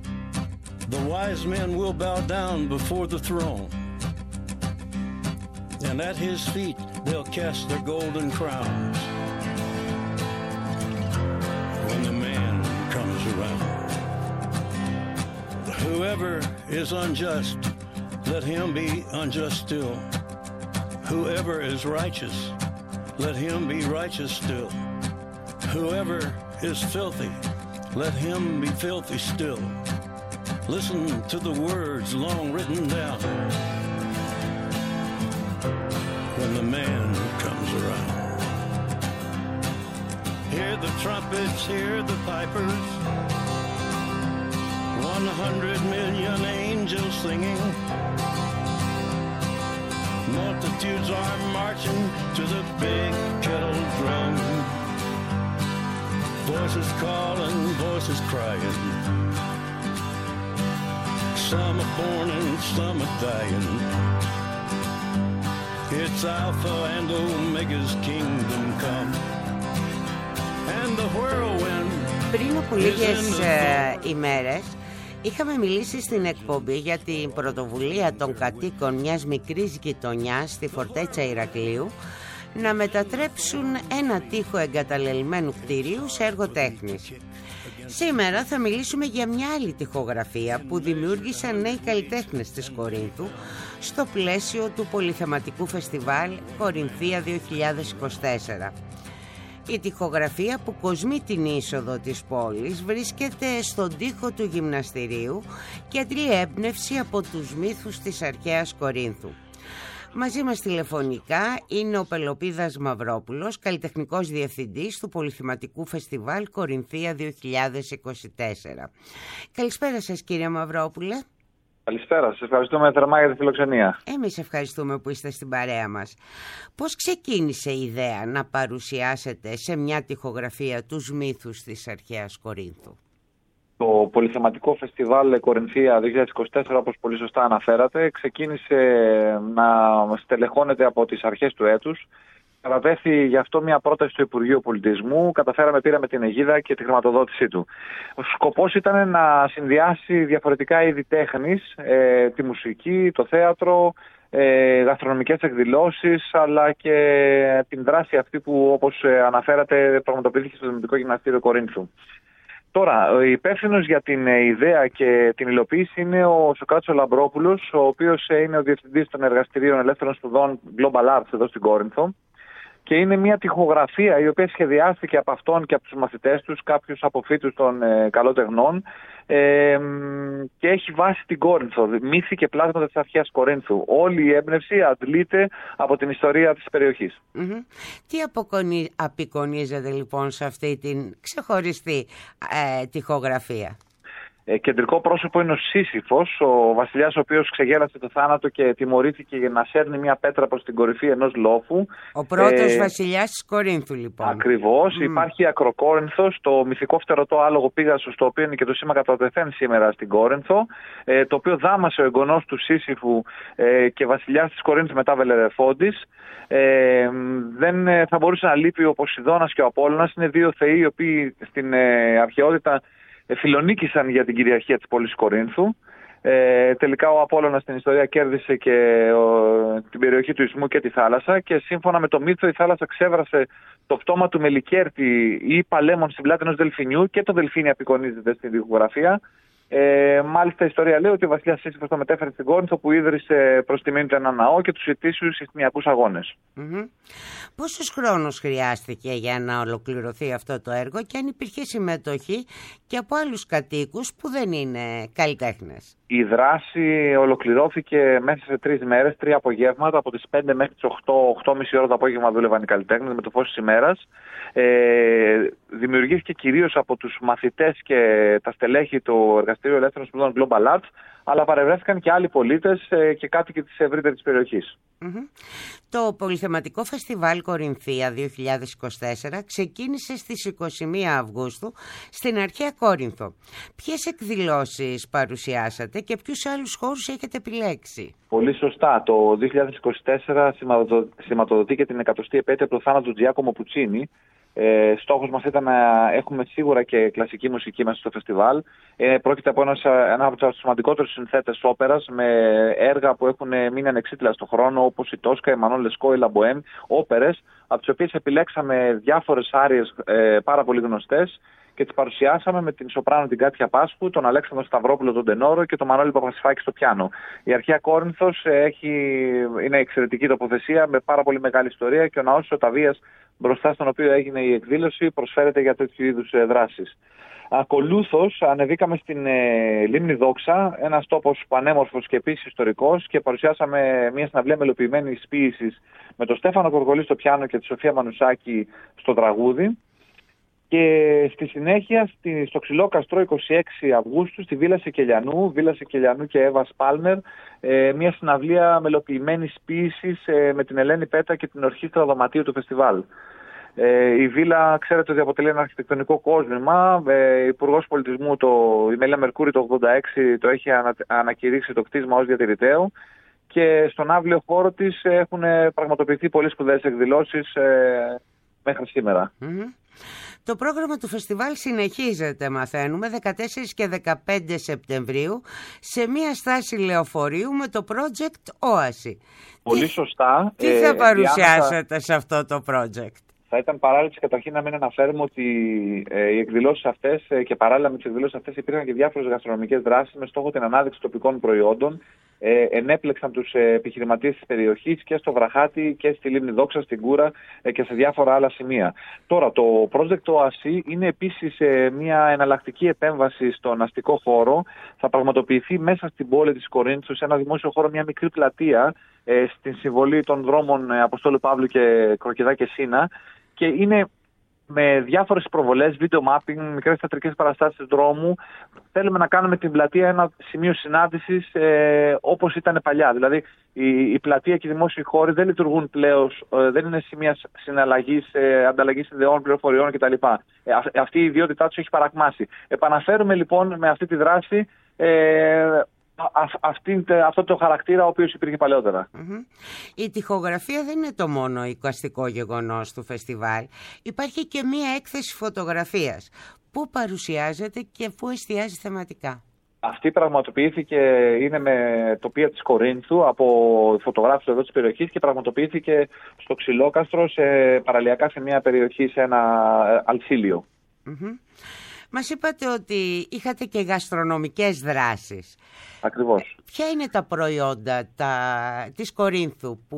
The wise men will bow down before the throne. and at his feet they'll cast their golden crowns when the man comes around. Whoever is unjust, let him be unjust still. Whoever is righteous, let him be righteous still. Whoever is filthy, let him be filthy still. Listen to the words long written down when the man comes around. Hear the trumpets, hear the pipers, one hundred million angels singing. Multitudes are marching to the big kettle drum. Voices calling, voices crying. Some are born and some are dying. It's Alpha and Omega's kingdom come. And the whirlwind. Πριν από λίγες ε, ημέρες είχαμε μιλήσει στην εκπομπή για την πρωτοβουλία των κατοίκων μιας μικρής γειτονιάς στη Φορτέτσα Ηρακλείου να μετατρέψουν ένα τοίχο εγκαταλελειμμένου κτηρίου σε έργο τέχνης. Σήμερα θα μιλήσουμε για μια άλλη τοιχογραφία που δημιούργησαν νέοι καλλιτέχνες της Κορίνθου στο πλαίσιο του πολυθεματικού φεστιβάλ Κορινθία δύο χιλιάδες είκοσι τέσσερα. Η τοιχογραφία που κοσμεί την είσοδο της πόλης βρίσκεται στον τοίχο του γυμναστηρίου και αντλεί έμπνευση από τους μύθους της αρχαίας Κορίνθου. Μαζί μας τηλεφωνικά είναι ο Πελοπίδας Μαυρόπουλος, καλλιτεχνικός διευθυντής του πολυθεματικού φεστιβάλ Κορινθία δύο χιλιάδες είκοσι τέσσερα. Καλησπέρα σας κύριε Μαυρόπουλε. Καλησπέρα, σας ευχαριστούμε θερμά για τη φιλοξενία. Εμείς ευχαριστούμε που είστε στην παρέα μας. Πώς ξεκίνησε η ιδέα να παρουσιάσετε σε μια τοιχογραφία τους μύθους της αρχαίας Κορίνθου? Το πολυθεματικό φεστιβάλ Κορινθία δύο χιλιάδες είκοσι τέσσερα, όπως πολύ σωστά αναφέρατε, ξεκίνησε να στελεχώνεται από τις αρχές του έτους. Κατατέθη γι' αυτό μια πρόταση στο Υπουργείο Πολιτισμού. Καταφέραμε, πήραμε την αιγίδα και τη χρηματοδότησή του. Ο σκοπός ήταν να συνδυάσει διαφορετικά είδη τέχνης, ε, τη μουσική, το θέατρο, ε, γαστρονομικές εκδηλώσεις, αλλά και την δράση αυτή που, όπως αναφέρατε, πραγματοποιήθηκε στο Δημοτικό Γυμναστήριο Κορίνθου. Τώρα, ο υπεύθυνος για την ιδέα και την υλοποίηση είναι ο Σοκράτης ο Λαμπρόπουλος, ο οποίος είναι ο διευθυντής των εργαστηρίων ελεύθερων σπουδών Global Arts εδώ στην Κόρινθο. Και είναι μια τοιχογραφία η οποία σχεδιάστηκε από αυτόν και από τους μαθητές τους, κάποιους αποφύτους των ε, καλότεχνών, ε, και έχει βάση την Κόρινθο, μύθοι και πλάσματα της αρχαίας Κορίνθου. Όλη η έμπνευση αντλείται από την ιστορία της περιοχής. Mm-hmm. Τι αποκονι... απεικονίζεται λοιπόν σε αυτή την ξεχωριστή ε, τοιχογραφία? Ε, κεντρικό πρόσωπο είναι ο Σύσυφος, ο βασιλιάς ο οποίος ξεγέλασε το θάνατο και τιμωρήθηκε για να σέρνει μια πέτρα προς την κορυφή ενός λόφου. Ο πρώτος ε, βασιλιάς της Κορίνθου λοιπόν. Ακριβώς. Mm. Υπάρχει η Ακροκόρινθος, το μυθικό φτερωτό άλογο Πίγασος, το οποίο είναι και το σήμα κατά τεθέν σήμερα στην Κόρινθο, ε, το οποίο δάμασε ο εγγονός του Σύσυφου ε, και βασιλιάς της Κορίνθου μετά Βελερεφόντης. Ε, δεν ε, θα μπορούσε να λείπει ο Ποσειδώνας και ο Απόλλωνας. Είναι δύο θεοί οι οποίοι στην ε, αρχαιότητα φιλονίκησαν για την κυριαρχία της πόλης Κορίνθου. Ε, τελικά ο Απόλλωνας στην ιστορία κέρδισε και ο, την περιοχή του Ισμού και τη θάλασσα, και σύμφωνα με το μύθο η θάλασσα ξέβρασε το πτώμα του Μελικέρτη ή Παλέμων στην πλάτη ενός δελφινιού, και το δελφίνι απεικονίζεται στην διχογραφία. Ε, μάλιστα η ιστορία λέει ότι ο βασιλιάς Σύσυφος το μετέφερε στην Κόρινθο, που ίδρυσε προς τιμήν του ένα ναό και τους ετήσιους ισθμιακούς αγώνες. Mm-hmm. Πόσος χρόνος χρειάστηκε για να ολοκληρωθεί αυτό το έργο, και αν υπήρχε συμμετοχή και από άλλους κατοίκους που δεν είναι καλλιτέχνες? Η δράση ολοκληρώθηκε μέσα σε τρεις μέρες, τρία απογεύματα, από τις πέντε μέχρι τις οκτώ, οκτώ και μισή ώρα το απόγευμα δούλευαν οι καλλιτέχνες με το φως της ημέρας. Ε, δημιουργήθηκε κυρίως από τους μαθητές και τα στελέχη του Εργαστηρίου Ελεύθερων Σπουδών Global Arts, αλλά παρευρέθηκαν και άλλοι πολίτες ε, και κάτοικοι της ευρύτερης περιοχής. Mm-hmm. Το πολυθεματικό φεστιβάλ Κορινθία δύο χιλιάδες είκοσι τέσσερα ξεκίνησε στις είκοσι μία Αυγούστου στην αρχαία Κόρινθο. Ποιες εκδηλώσεις παρουσιάσατε και ποιους άλλους χώρους έχετε επιλέξει? Πολύ σωστά. Το δύο χιλιάδες είκοσι τέσσερα σηματοδοτεί και την εκατοστή επέτειο από το θάνατο του Τζιάκομο Πουτσίνι, Ε, στόχος μας ήταν να έχουμε σίγουρα και κλασική μουσική μέσα στο φεστιβάλ. Ε, πρόκειται από ένας, ένα από τους σημαντικότερους συνθέτες όπερας, με έργα που έχουν μείνει ανεξίτηλα στον χρόνο, όπως η Τόσκα, η Μανών Λεσκό, η Λαμποέμ, όπερες, από τις οποίες επιλέξαμε διάφορες άριες ε, πάρα πολύ γνωστές και τις παρουσιάσαμε με την σοπράνο την Κάτια Πάσχου, τον Αλέξανδρο Σταυρόπουλο τον τενόρο και τον Μανώλη Παπασιφάκη στο πιάνο. Η Αρχαία Κόρινθος έχει, είναι εξαιρετική τοποθεσία με πάρα πολύ μεγάλη ιστορία και ο ναός της Οταβίας, μπροστά στον οποίο έγινε η εκδήλωση, προσφέρεται για τέτοιου είδους δράσεις. Ακολούθως ανεβήκαμε στην ε, Λίμνη Δόξα, ένας τόπος πανέμορφος και επίσης ιστορικός, και παρουσιάσαμε μια συναυλία μελοποιημένης ποίησης με τον Στέφανο Κοργολή στο πιάνο και τη Σοφία Μανουσάκη στο τραγούδι. Και στη συνέχεια στη, στο Ξυλόκαστρο είκοσι έξι Αυγούστου στη Βίλα Σικελιανού, Βίλα Σικελιανού και Εύα Σπάλμερ, ε, μια συναυλία μελοποιημένης ποίησης ε, με την Ελένη Πέτα και την Ορχήστρα Δωματίου του φεστιβάλ. Ε, η Βίλα, ξέρετε ότι αποτελεί ένα αρχιτεκτονικό κόσμημα. Ε, Υπουργός Πολιτισμού, το, η Μέλια Μερκούρη, το ογδόντα έξι το έχει ανα, ανακηρύξει το κτίσμα ως διατηρηταίο. Και στον αύλιο χώρο της έχουν πραγματοποιηθεί πολύ σπουδαίες εκδηλώσεις ε, μέχρι σήμερα. Mm-hmm. Το πρόγραμμα του φεστιβάλ συνεχίζεται, μαθαίνουμε, δεκατέσσερις και δεκαπέντε Σεπτεμβρίου σε μια στάση λεωφορείου με το project Όαση. Πολύ τι, σωστά. Τι θα ε, παρουσιάσετε διάνοτα... σε αυτό το project? Θα ήταν παράληψη καταρχήν να μην αναφέρουμε ότι ε, οι εκδηλώσεις αυτές ε, και παράλληλα με τις εκδηλώσεις αυτές υπήρχαν και διάφορες γαστρονομικές δράσεις με στόχο την ανάδειξη τοπικών προϊόντων. Ε, ενέπλεξαν τους ε, επιχειρηματίες της περιοχής και στο Βραχάτι και στη Λίμνη Δόξα, στην Κούρα ε, και σε διάφορα άλλα σημεία. Τώρα, το project Όαση είναι επίσης ε, μια εναλλακτική επέμβαση στον αστικό χώρο. Θα πραγματοποιηθεί μέσα στην πόλη της Κορίνθου, σε ένα δημόσιο χώρο, μια μικρή πλατεία, ε, στην συμβολή των δρόμων ε, Αποστόλου Παύλου και Κροκυδά και Σίνα. Και είναι με διάφορες προβολές, βίντεο mapping, μικρές θεατρικές παραστάσεις δρόμου. Θέλουμε να κάνουμε την πλατεία ένα σημείο συνάντησης ε, όπως ήταν παλιά. Δηλαδή η, η πλατεία και οι δημόσιοι χώροι δεν λειτουργούν πλέον, ε, δεν είναι σημεία συναλλαγής, ε, ανταλλαγής ιδεών, πληροφοριών κτλ. Ε, α, αυτή η ιδιότητά τους έχει παρακμάσει. Επαναφέρουμε λοιπόν με αυτή τη δράση ε, Α, αυτή, αυτό το χαρακτήρα ο οποίος υπήρχε παλαιότερα. Mm-hmm. Η τοιχογραφία δεν είναι το μόνο εικαστικό γεγονός του φεστιβάλ. Υπάρχει και μία έκθεση φωτογραφίας που παρουσιάζεται και που εστιάζει θεματικά. Αυτή πραγματοποιήθηκε, είναι με τοπία της Κορίνθου από φωτογράφους εδώ της περιοχής και πραγματοποιήθηκε στο Ξυλόκαστρο, σε, παραλιακά σε μια περιοχή, σε ένα αλσίλιο. Mm-hmm. Μας είπατε ότι είχατε και γαστρονομικές δράσεις. Ακριβώς. Ποια είναι τα προϊόντα τα, της Κορίνθου που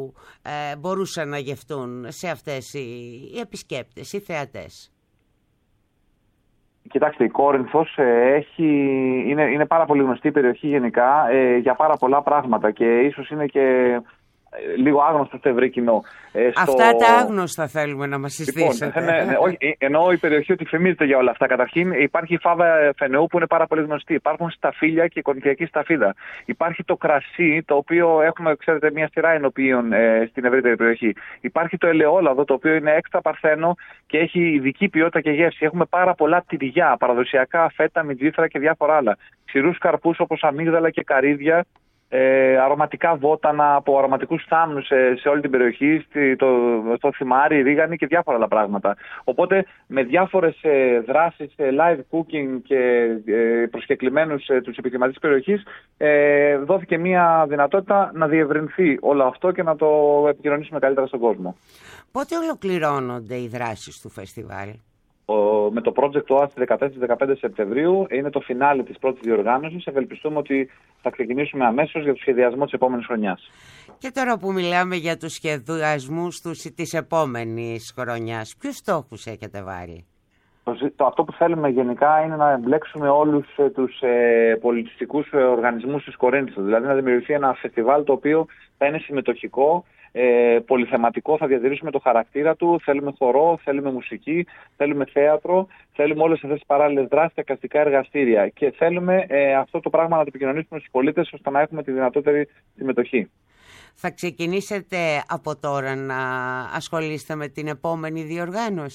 ε, μπορούσαν να γευτούν σε αυτές οι, οι επισκέπτες, οι θεατές? Κοιτάξτε, η Κόρινθος ε, έχει, είναι, είναι πάρα πολύ γνωστή περιοχή γενικά ε, για πάρα πολλά πράγματα και ίσως είναι και λίγο άγνωστο στο ευρύ κοινό. Ε, στο... Αυτά τα άγνωστα θέλουμε να μας συστήσετε. Λοιπόν, ναι, ναι, όχι, εννοώ η περιοχή ότι φημίζεται για όλα αυτά. Καταρχήν υπάρχει η φάβα Φενεού που είναι πάρα πολύ γνωστή. Υπάρχουν σταφύλια και η κορινθιακή σταφίδα. Υπάρχει το κρασί, το οποίο έχουμε, ξέρετε, μια σειρά ενοποιείων ε, στην ευρύτερη περιοχή. Υπάρχει το ελαιόλαδο, το οποίο είναι έξτρα παρθένο και έχει ειδική ποιότητα και γεύση. Έχουμε πάρα πολλά τυριά, παραδοσιακά φέτα, μιτζήθρα και διάφορα άλλα. Ξηρούς καρπούς όπως αμύγδαλα και καρύδια. Ε, αρωματικά βότανα από αρωματικούς θάμνους σε, σε όλη την περιοχή, στη, το, το θυμάρι, ρίγανη και διάφορα άλλα πράγματα. Οπότε με διάφορες ε, δράσεις, ε, live cooking και ε, προσκεκλημένους ε, τους επιχειρηματίες της περιοχής ε, δόθηκε μια δυνατότητα να διευρυνθεί όλο αυτό και να το επικοινωνήσουμε καλύτερα στον κόσμο. Πότε ολοκληρώνονται οι δράσεις του φεστιβάλ? Με το project Όαση δεκατέσσερα με δεκαπέντε Σεπτεμβρίου είναι το φινάλι της πρώτης διοργάνωσης. Ευελπιστούμε ότι θα ξεκινήσουμε αμέσως για το σχεδιασμό της επόμενης χρονιάς. Και τώρα που μιλάμε για τους σχεδιασμούς της επόμενης χρονιάς, ποιους στόχους έχετε βάλει? Το, αυτό που θέλουμε γενικά είναι να εμπλέξουμε όλους ε, τους ε, πολιτιστικούς ε, οργανισμούς της Κορίνθου. Δηλαδή να δημιουργηθεί ένα φεστιβάλ το οποίο θα είναι συμμετοχικό, ε, πολυθεματικό, θα διατηρήσουμε το χαρακτήρα του. Θέλουμε χορό, θέλουμε μουσική, θέλουμε θέατρο, θέλουμε όλες αυτές τις παράλληλες δράσεις, τα εικαστικά εργαστήρια. Και θέλουμε ε, αυτό το πράγμα να το επικοινωνήσουμε στους πολίτες ώστε να έχουμε τη δυνατότερη συμμετοχή. Θα ξεκινήσετε από τώρα να ασχολείστε με την επόμενη διοργάνωση?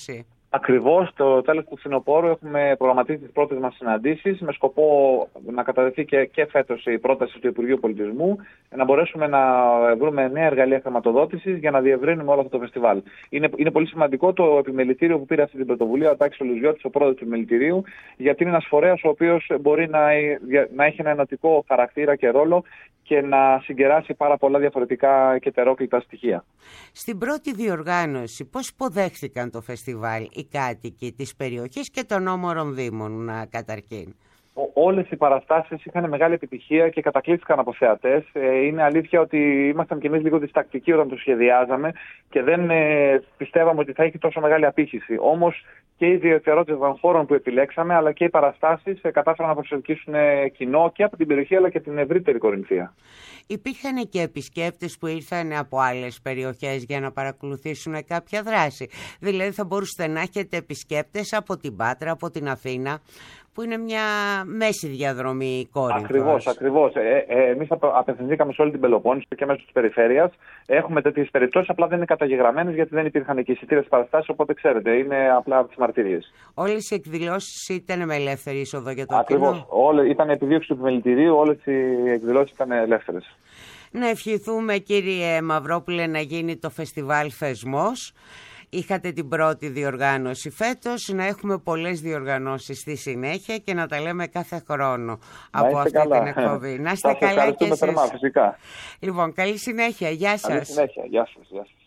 Ακριβώς, το τέλος του φθινοπόρου έχουμε προγραμματίσει τις πρώτες μας συναντήσεις με σκοπό να καταδεθεί και, και φέτος η πρόταση του Υπουργείου Πολιτισμού, να μπορέσουμε να βρούμε νέα εργαλεία χρηματοδότησης για να διευρύνουμε όλο αυτό το φεστιβάλ. Είναι, είναι πολύ σημαντικό το επιμελητήριο που πήρε αυτή την πρωτοβουλία, ο Τάκης Ολουζιώτης, ο πρόεδρος του επιμελητηρίου, γιατί είναι ένας φορέας ο οποίος μπορεί να, να έχει ένα ενωτικό χαρακτήρα και ρόλο και να συγκεράσει πάρα πολλά διαφορετικά και τερόκλητα στοιχεία. Στην πρώτη διοργάνωση, πώς υποδέχθηκαν το φεστιβάλ οι κάτοικοι της περιοχής και των όμορων δήμων καταρχήν? Όλες οι παραστάσεις είχαν μεγάλη επιτυχία και κατακλείστηκαν από θεατές. Είναι αλήθεια ότι ήμασταν κι εμείς λίγο διστακτικοί όταν το σχεδιάζαμε και δεν ε, πιστεύαμε ότι θα έχει τόσο μεγάλη απήχηση. Όμως και οι ιδιαιτερότητες των χώρων που επιλέξαμε, αλλά και οι παραστάσεις ε, κατάφεραν να προσελκύσουν κοινό και από την περιοχή αλλά και την ευρύτερη Κορινθία. Υπήρχαν και επισκέπτες που ήρθαν από άλλες περιοχές για να παρακολουθήσουν κάποια δράση. Δηλαδή θα μπορούσατε να έχετε επισκέπτες από την Πάτρα, από την Αθήνα, που είναι μια μέση διαδρομή Κόρινθος. Ακριβώς, ακριβώς. Ε, ε, εμείς απευθυνθήκαμε σε όλη την Πελοπόννησο και μέσω της περιφέρειας. Έχουμε τέτοιες περιπτώσεις, απλά δεν είναι καταγεγραμμένες γιατί δεν υπήρχαν και εισιτήρια στις παραστάσεις, οπότε ξέρετε, είναι απλά από τις μαρτυρίες. Όλες οι εκδηλώσεις ήταν με ελεύθερη είσοδο για το Ακριβώς. κοινό? Ακριβώς. Ήταν επιδίωξη του επιμελητηρίου, όλες οι εκδηλώσεις ήταν ελεύθερες. Να ευχηθούμε, κύριε Μαυρόπουλε, να γίνει το φεστιβάλ θεσμός. Είχατε την πρώτη διοργάνωση φέτος, να έχουμε πολλές διοργανώσεις στη συνέχεια και να τα λέμε κάθε χρόνο να από αυτή καλά. την εκπομπή. Να είστε καλά και εσείς. Θερμά, φυσικά. Λοιπόν, καλή συνέχεια. Γεια σας. Καλή συνέχεια. Γεια σας. Γεια σας.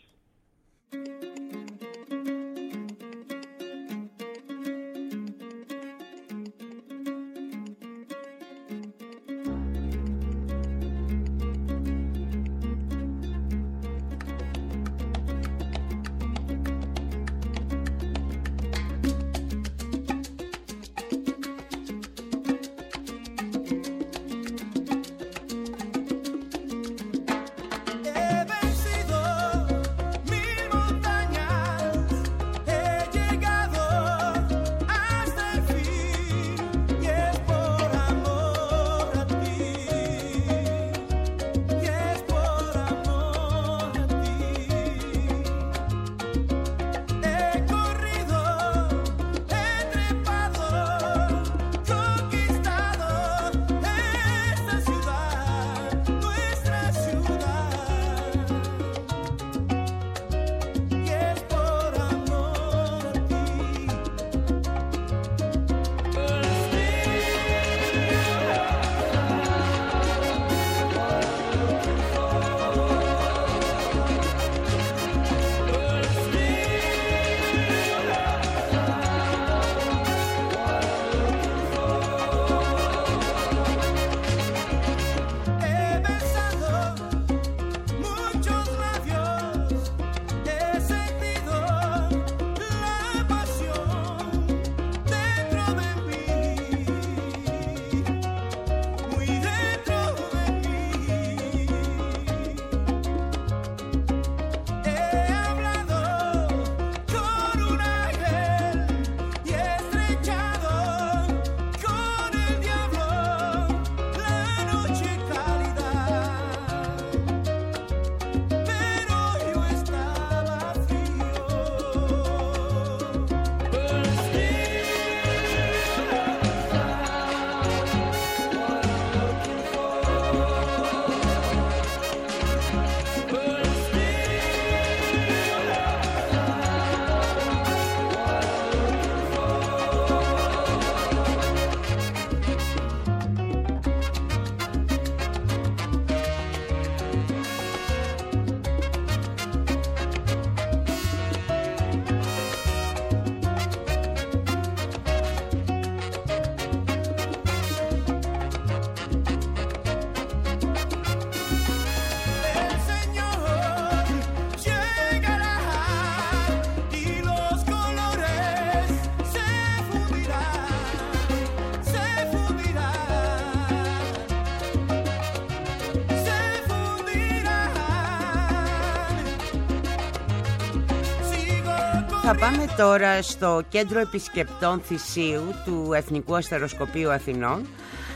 Θα πάμε τώρα στο Κέντρο Επισκεπτών Θησίου του Εθνικού Αστεροσκοπείου Αθηνών,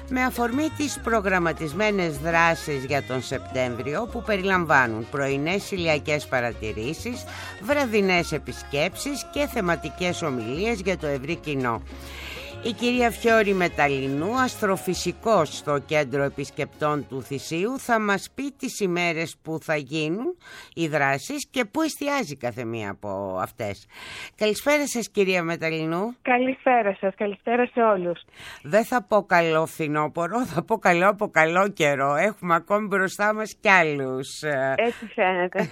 με αφορμή τις προγραμματισμένες δράσεις για τον Σεπτέμβριο, που περιλαμβάνουν πρωινές ηλιακές παρατηρήσεις, βραδινές επισκέψεις και θεματικές ομιλίες για το ευρύ κοινό. Η κυρία Φιώρη Μεταλλινού, αστροφυσικός στο Κέντρο Επισκεπτών του Θησίου, θα μας πει τις ημέρες που θα γίνουν οι δράσεις και πού εστιάζει κάθε μία από αυτές. Καλησπέρα σας, κυρία Μεταλλινού. Καλησπέρα σας, καλησπέρα σε όλους. Δεν θα πω καλό φθινόπωρο, θα πω καλό από καλό καιρό. Έχουμε ακόμη μπροστά μας κι άλλους. Έτσι φαίνεται.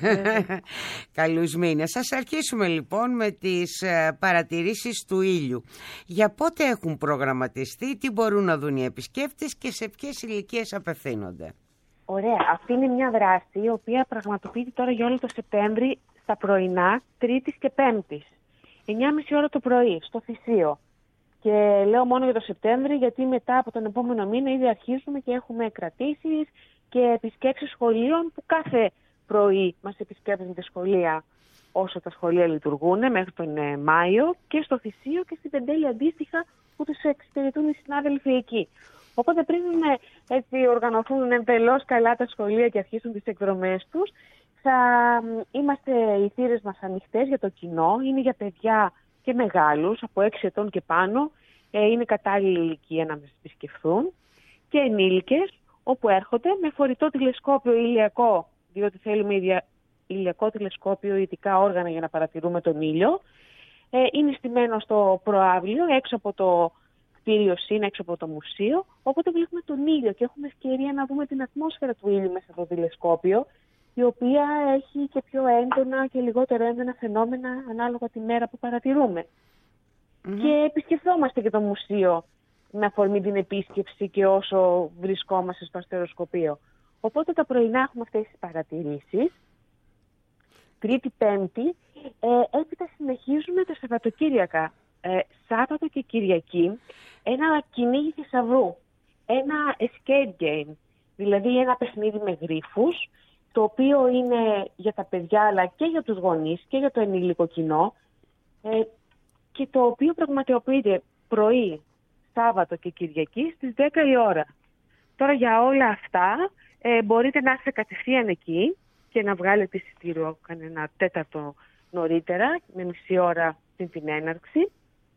Καλούς μήνες. Ας αρχίσουμε λοιπόν με τις παρατηρήσεις του ήλιου. Για πότε έχουν προγραμματιστεί, τι μπορούν να δουν οι επισκέπτες και σε ποιες ηλικίες απευθύνονται? Ωραία. Αυτή είναι μια δράση η οποία πραγματοποιείται τώρα για όλο το Σεπτέμβρη στα πρωινά, Τρίτης και Πέμπτης. εννιά και μισή ώρα το πρωί, στο Θησίο. Και λέω μόνο για το Σεπτέμβρη, γιατί μετά από τον επόμενο μήνα ήδη αρχίζουμε και έχουμε κρατήσεις και επισκέψεις σχολείων που κάθε πρωί μας επισκέπτονται τα σχολεία όσο τα σχολεία λειτουργούν μέχρι τον ε, Μάιο, και στο Θησίο και στην Πεντέλη αντίστοιχα, που τους εξυπηρετούν οι συνάδελφοι εκεί. Οπότε πριν ε, έτσι οργανωθούν εντελώς καλά τα σχολεία και αρχίσουν τις εκδρομές τους, θα είμαστε οι θύρες μας ανοιχτές για το κοινό. Είναι για παιδιά και μεγάλους, από έξι ετών και πάνω. Ε, είναι κατάλληλη ηλικία να μας επισκεφθούν. Και ενήλικες, όπου έρχονται με φορητό τηλεσκόπιο ηλιακό, διότι θέλουμε ίδια ηλιακό τηλεσκόπιο, ειδικά όργανα για να παρατηρούμε τον ήλιο. Ε, είναι στημένο στο προαύλιο, έξω από το κτίριο ΣΥΝ, έξω από το μουσείο. Οπότε βλέπουμε τον ήλιο και έχουμε ευκαιρία να δούμε την ατμόσφαιρα του ήλιου μέσα από το τηλεσκόπιο, η οποία έχει και πιο έντονα και λιγότερο έντονα φαινόμενα ανάλογα τη μέρα που παρατηρούμε. Mm-hmm. Και επισκεφθόμαστε και το μουσείο με αφορμή την επίσκεψη και όσο βρισκόμαστε στο αστεροσκοπείο. Οπότε τα πρωινά έχουμε αυτές τις παρατηρήσεις. Τρίτη, Πέμπτη, ε, έπειτα συνεχίζουμε τα Σαββατοκύριακα. Ε, Σάββατο και Κυριακή, ένα κυνήγι θησαυρού, ένα escape game, δηλαδή ένα παιχνίδι με γρίφους, το οποίο είναι για τα παιδιά αλλά και για τους γονείς και για το ενήλικο κοινό, ε, και το οποίο πραγματοποιείται πρωί, Σάββατο και Κυριακή στις δέκα η ώρα. Τώρα για όλα αυτά ε, μπορείτε να είστε κατευθείαν εκεί και να βγάλετε εισιτήριο κανένα τέταρτο νωρίτερα, με μισή ώρα πριν την έναρξη.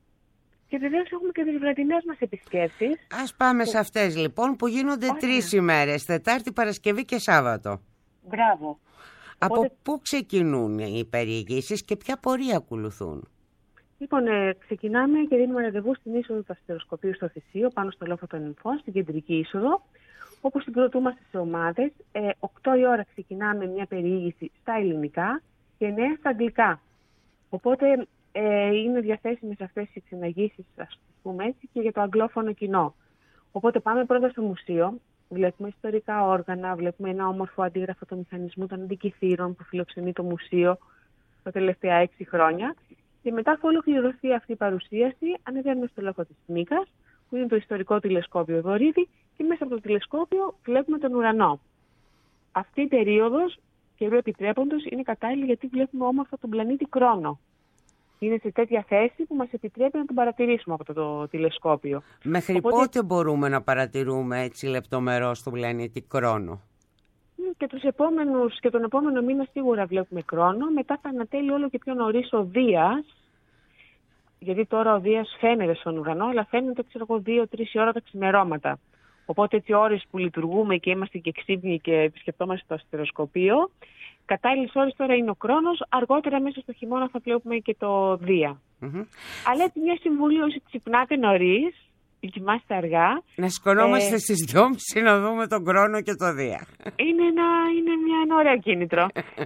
Και βεβαίως έχουμε και τις βραδινές μας επισκέψεις. Ας πάμε που... σε αυτές λοιπόν, που γίνονται Ωραία. τρεις ημέρες, Τετάρτη, Παρασκευή και Σάββατο. Μπράβο. Από Οπότε... πού ξεκινούν οι περιηγήσεις και ποια πορεία ακολουθούν? Λοιπόν, ε, ξεκινάμε και δίνουμε ραντεβού στην είσοδο του αστεροσκοπείου στο Θησίο, πάνω στο λόφο των Νυμφών, στην κεντρική είσοδο, όπου συγκροτούμαστε σε ομάδες. Ε, οκτώ η ώρα ξεκινάμε μια περιήγηση στα ελληνικά και εννιά στα αγγλικά. Οπότε ε, είναι διαθέσιμες αυτές οι εξεναγήσεις, ας πούμε έτσι, και για το αγγλόφωνο κοινό. Οπότε πάμε πρώτα στο μουσείο, βλέπουμε ιστορικά όργανα, βλέπουμε ένα όμορφο αντίγραφο του μηχανισμού των αντικειθήρων που φιλοξενεί το μουσείο τα τελευταία έξι χρόνια. Και μετά, αφού ολοκληρωθεί αυτή η παρουσίαση, ανεβαίνουμε στο λόφο της Μίκας, που είναι το ιστορικό τηλεσκόπιο Δωρίδη, και μέσα από το τηλεσκόπιο βλέπουμε τον ουρανό. Αυτή η περίοδος, καιρού επιτρέποντος, είναι κατάλληλη γιατί βλέπουμε όμορφα τον πλανήτη Κρόνο. Είναι σε τέτοια θέση που μας επιτρέπει να τον παρατηρήσουμε από το, το τηλεσκόπιο. Μέχρι Οπότε... πότε μπορούμε να παρατηρούμε έτσι λεπτομερώς τον πλανήτη Κρόνο? Και, τους επόμενους, και τον επόμενο μήνα σίγουρα βλέπουμε Κρόνο. Μετά θα ανατέλει όλο και πιο νωρίς ο Δίας, γιατί τώρα ο Δίας φαίνεται στον ουρανό, αλλά φαίνεται ξέρω εγώ δύο τρεις η ώρα τα ξημερώματα. Οπότε έτσι ώρες που λειτουργούμε και είμαστε και ξύπνοι και επισκεπτόμαστε το αστεροσκοπείο, κατάλληλες ώρες τώρα είναι ο Κρόνος, αργότερα μέσα στο χειμώνα θα βλέπουμε και το Δία. Mm-hmm. Αλλά έτσι μια συμβουλή, όσοι ξυπνάτε νωρίς, κοιμάστε αργά. Να σκονόμαστε ε... στις δυόμιση να δούμε τον Κρόνο και το Δία. Είναι, ένα, είναι μια ένα ωραίο κίνητρο.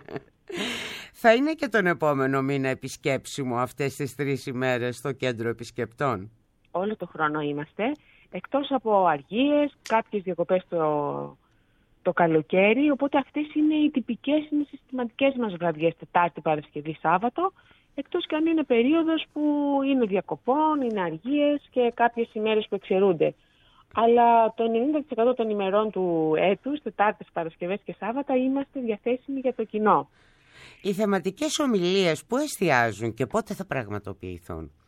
Θα είναι και τον επόμενο μήνα επισκέψιμο αυτές τις τρεις ημέρες στο Κέντρο Επισκεπτών? Όλο το χρόνο είμαστε. Εκτός από αργίες, κάποιες διακοπές το, το καλοκαίρι. Οπότε αυτές είναι οι τυπικές, είναι συστηματικές μας βραδιές, Τετάρτη, Παρασκευή, Σάββατο. Εκτός και αν είναι περίοδος που είναι διακοπών, είναι αργίες και κάποιες ημέρες που εξαιρούνται. Αλλά το ενενήντα τοις εκατό των ημερών του έτους, Τετάρτες, Παρασκευές και Σάββατα, είμαστε διαθέσιμοι για το κοινό. Οι θεματικές ομιλίες που εστιάζουν και πότε θα πραγματοποιηθούν?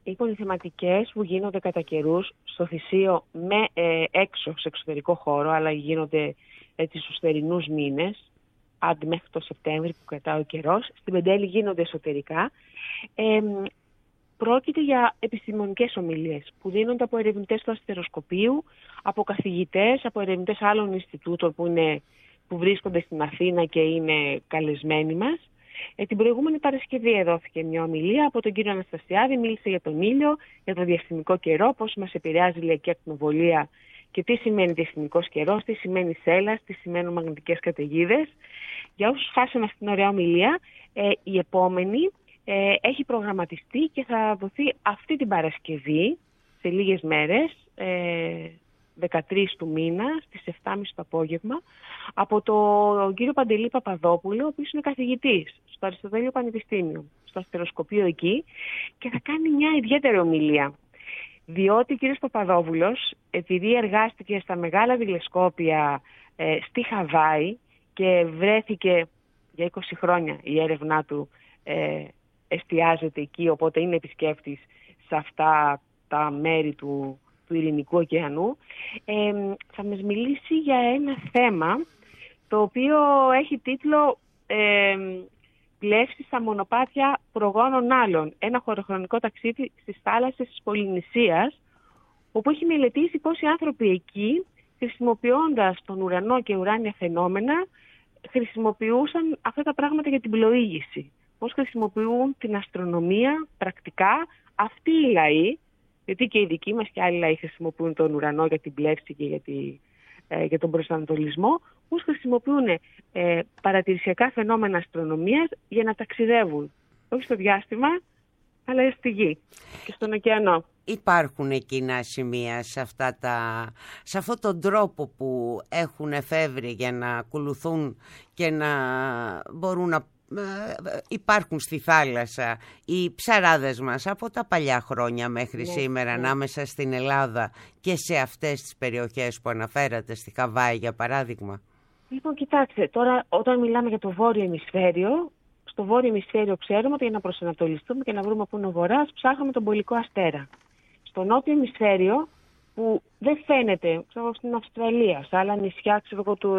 Λοιπόν, οι θεματικές που γίνονται κατά καιρούς στο Θησίο με, ε, έξω σε εξωτερικό χώρο, αλλά γίνονται έτσι στους θερινούς μήνες, άντε μέχρι το Σεπτέμβρη που κρατάει ο καιρός, στην Πεντέλη γίνονται εσωτερικά. Ε, πρόκειται για επιστημονικές ομιλίες που δίνονται από ερευνητές του αστεροσκοπείου, από καθηγητές, από ερευνητές άλλων Ινστιτούτων που, είναι, που βρίσκονται στην Αθήνα και είναι καλεσμένοι μας. Ε, την προηγούμενη Παρασκευή έδωθηκε μια ομιλία από τον κύριο Αναστασιάδη, μίλησε για τον ήλιο, για τον διαστημικό καιρό, πώς μας επηρεάζει η ηλιακή ακτινοβολία και τι σημαίνει διαστημικός καιρός, τι σημαίνει σέλας, τι σημαίνουν μαγνητικές καταιγίδες. Για όσους χάσαν αυτήν την ωραία ομιλία, ε, η επόμενη ε, έχει προγραμματιστεί και θα δοθεί αυτή την Παρασκευή, σε λίγες μέρες, ε, δεκατρείς του μήνα, στις επτά και μισή το απόγευμα, από τον κύριο Παντελή Παπαδόπουλο, ο οποίος είναι καθηγητής στο Αριστοτέλειο Πανεπιστήμιο, στο αστεροσκοπείο εκεί, και θα κάνει μια ιδιαίτερη ομιλία. Διότι ο κύριος Παπαδόπουλος, επειδή εργάστηκε στα μεγάλα τηλεσκόπια ε, στη Χαβάη και βρέθηκε για είκοσι χρόνια η έρευνά του ε, εστιάζεται εκεί, οπότε είναι επισκέπτης σε αυτά τα μέρη του του Ειρηνικού ωκεανού, ε, θα μας μιλήσει για ένα θέμα το οποίο έχει τίτλο ε, «Πλεύση στα μονοπάτια προγόνων άλλων. Ένα χωροχρονικό ταξίδι στις θάλασσες της Πολυνησίας», όπου έχει μελετήσει πώς οι άνθρωποι εκεί, χρησιμοποιώντας τον ουρανό και ουράνια φαινόμενα, χρησιμοποιούσαν αυτά τα πράγματα για την πλοήγηση. Πώς χρησιμοποιούν την αστρονομία πρακτικά αυτοί οι λαοί, γιατί και οι δικοί μας και άλλοι λαοί χρησιμοποιούν τον ουρανό για την πλεύση και για, τη, ε, για τον προσανατολισμό, πώς χρησιμοποιούν ε, παρατηρησιακά φαινόμενα αστρονομίας για να ταξιδεύουν, όχι στο διάστημα, αλλά στη γη και στον ωκεανό. Υπάρχουν κοινά σημεία σε, αυτά τα, σε αυτόν τον τρόπο που έχουν εφεύρει για να ακολουθούν και να μπορούν να υπάρχουν στη θάλασσα οι ψαράδες μας από τα παλιά χρόνια μέχρι ναι, σήμερα, ναι, ανάμεσα στην Ελλάδα και σε αυτές τις περιοχές που αναφέρατε, στη Χαβάη για παράδειγμα? Λοιπόν, κοιτάξτε, τώρα όταν μιλάμε για το βόρειο ημισφαίριο, στο βόρειο ημισφαίριο ξέρουμε ότι για να προσανατολιστούμε και να βρούμε πού είναι ο βορράς, ψάχνουμε τον πολικό αστέρα. Στο νότιο ημισφαίριο, που δεν φαίνεται, ξέρω, στην Αυστραλία, σε άλλα νησιά, ξέρω, του,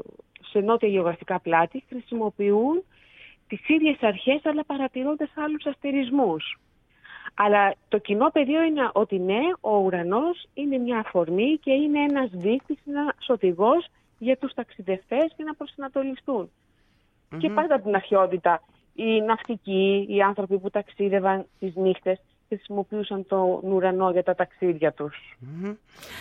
σε νότια γεωγραφικά πλάτη, χρησιμοποιούν τις ίδιες αρχές, αλλά παρατηρώντας άλλους αστερισμούς. Αλλά το κοινό πεδίο είναι ότι ναι, ο ουρανός είναι μια αφορμή και είναι ένας δείκτης, ένας οδηγός για τους ταξιδευτές για να προσανατολιστούν. Mm-hmm. Και πάντα από την αρχαιότητα, οι ναυτικοί, οι άνθρωποι που ταξίδευαν τις νύχτες, χρησιμοποιούσαν τον ουρανό για τα ταξίδια τους. Mm-hmm.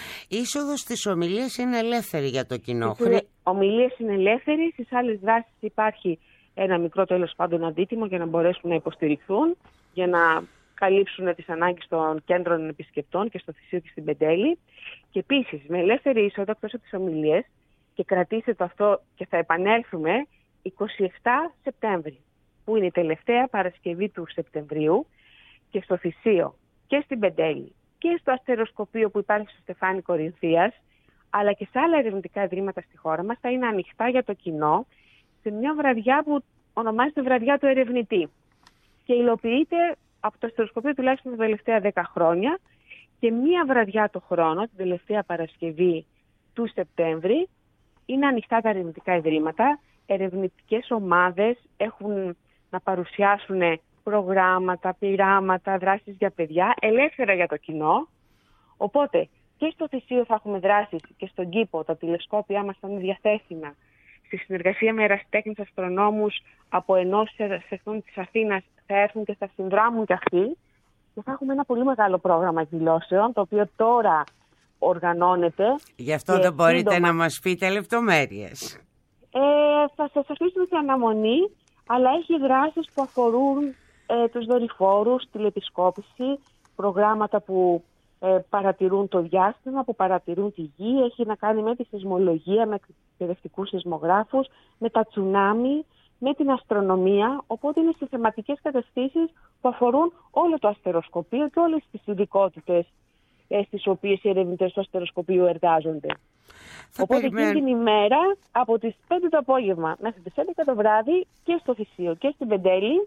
Η είσοδος στις ομιλίες είναι ελεύθερη για το κοινό. Οι ομιλίες είναι ελεύθερες, στις άλλες δράσεις υπάρχει ένα μικρό τέλος πάντων αντίτιμο για να μπορέσουν να υποστηριχθούν, για να καλύψουν τις ανάγκες των κέντρων επισκεπτών και στο Θησίο και στην Πεντέλη. Και επίσης με ελεύθερη είσοδο εκτός από τις ομιλίες, και κρατήστε το αυτό και θα επανέλθουμε, εικοστή εβδόμη Σεπτέμβρη, που είναι η τελευταία Παρασκευή του Σεπτεμβρίου, και στο Θησίο και στην Πεντέλη και στο αστεροσκοπείο που υπάρχει στο Στεφάνι Κορινθίας, αλλά και σε άλλα ερευνητικά ιδρύματα στη χώρα μας, θα είναι ανοιχτά για το κοινό σε μια βραδιά που ονομάζεται Βραδιά του Ερευνητή και υλοποιείται από το αστεροσκοπείο τουλάχιστον τα τελευταία δέκα χρόνια, και μια βραδιά το χρόνο, την τελευταία Παρασκευή του Σεπτέμβρη, είναι ανοιχτά τα ερευνητικά ιδρύματα. Ερευνητικές ομάδες έχουν να παρουσιάσουν προγράμματα, πειράματα, δράσεις για παιδιά, ελεύθερα για το κοινό. Οπότε και στο Θησίο θα έχουμε δράσεις και στον κήπο, τα τηλεσκόπια μας θα είναι διαθέσιμα. Στη συνεργασία με ερασιτέχνες αστρονόμους από ενώσεις ερασιτεχνών της Αθήνας θα έρθουν και θα συνδράμουν και αυτοί. Και θα έχουμε ένα πολύ μεγάλο πρόγραμμα εκδηλώσεων, το οποίο τώρα οργανώνεται. Γι' αυτό δεν μπορείτε σύντομα να μας πείτε λεπτομέρειες. Ε, θα σας αφήσουμε σε αναμονή, αλλά έχει δράσεις που αφορούν ε, τους δορυφόρους, τηλεπισκόπηση, προγράμματα που ε, παρατηρούν το διάστημα, που παρατηρούν τη γη, έχει να κάνει με τη σεισμολογία, με εκπαιδευτικούς σεισμογράφους, με τα τσουνάμι, με την αστρονομία, οπότε είναι σε θεματικές κατευθύνσεις που αφορούν όλο το αστεροσκοπείο και όλες τις ειδικότητες ε, στις οποίες οι ερευνητές του αστεροσκοπείου εργάζονται. Θα οπότε περιμένω εκείνη την ημέρα από τις πέντε το απόγευμα μέχρι τις έντεκα το βράδυ και στο Θησίο και στην Πεντέλη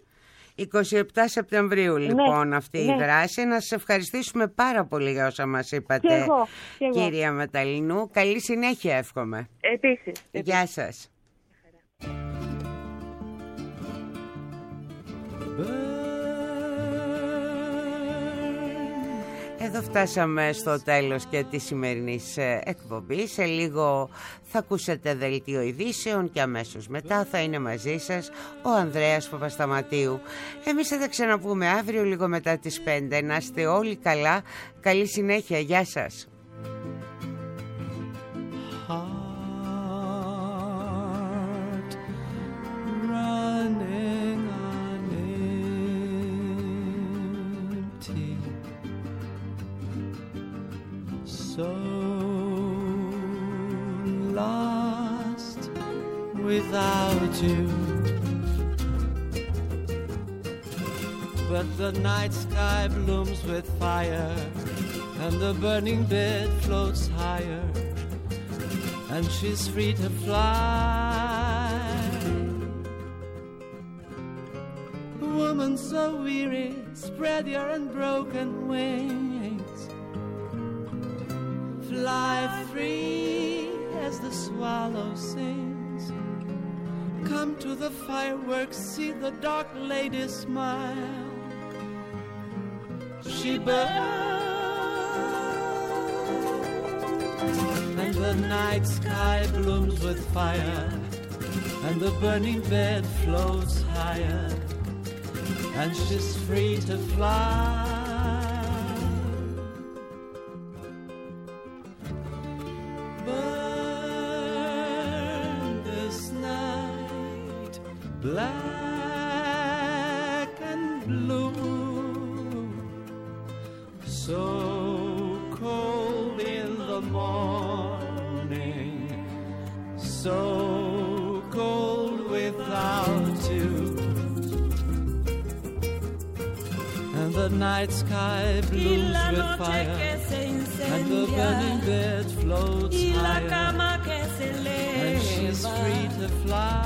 είκοσι επτά Σεπτεμβρίου λοιπόν ναι, αυτή ναι. η δράση. Να σας ευχαριστήσουμε πάρα πολύ για όσα μας είπατε, και εγώ, και εγώ. κυρία Ματαλινού. Καλή συνέχεια εύχομαι. Επίσης. Γεια σας. Εδώ φτάσαμε στο τέλος και της σημερινής εκπομπής. Σε λίγο θα ακούσετε δελτίο ειδήσεων και αμέσως μετά θα είναι μαζί σας ο Ανδρέας Παπασταματίου. Εμείς θα τα ξαναπούμε αύριο λίγο μετά τις πέντε. Να είστε όλοι καλά. Καλή συνέχεια. Γεια σας. So lost without you, but the night sky blooms with fire, and the burning bed floats higher, and she's free to fly. Woman so weary, spread your unbroken wings, fly free as the swallow sings. Come to the fireworks, see the dark lady smile. She burns, and the night sky blooms with fire, and the burning bed floats higher, and she's free to fly. Black and blue, so cold in the morning, so cold without you, and the night sky blooms with fire, and the burning bed floats higher, and she's free to fly.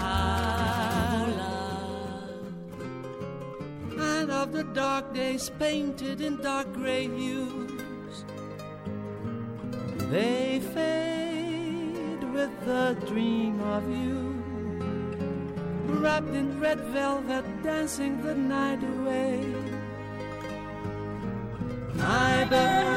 Of the dark days painted in dark gray hues, they fade with the dream of you, wrapped in red velvet, dancing the night away. I burn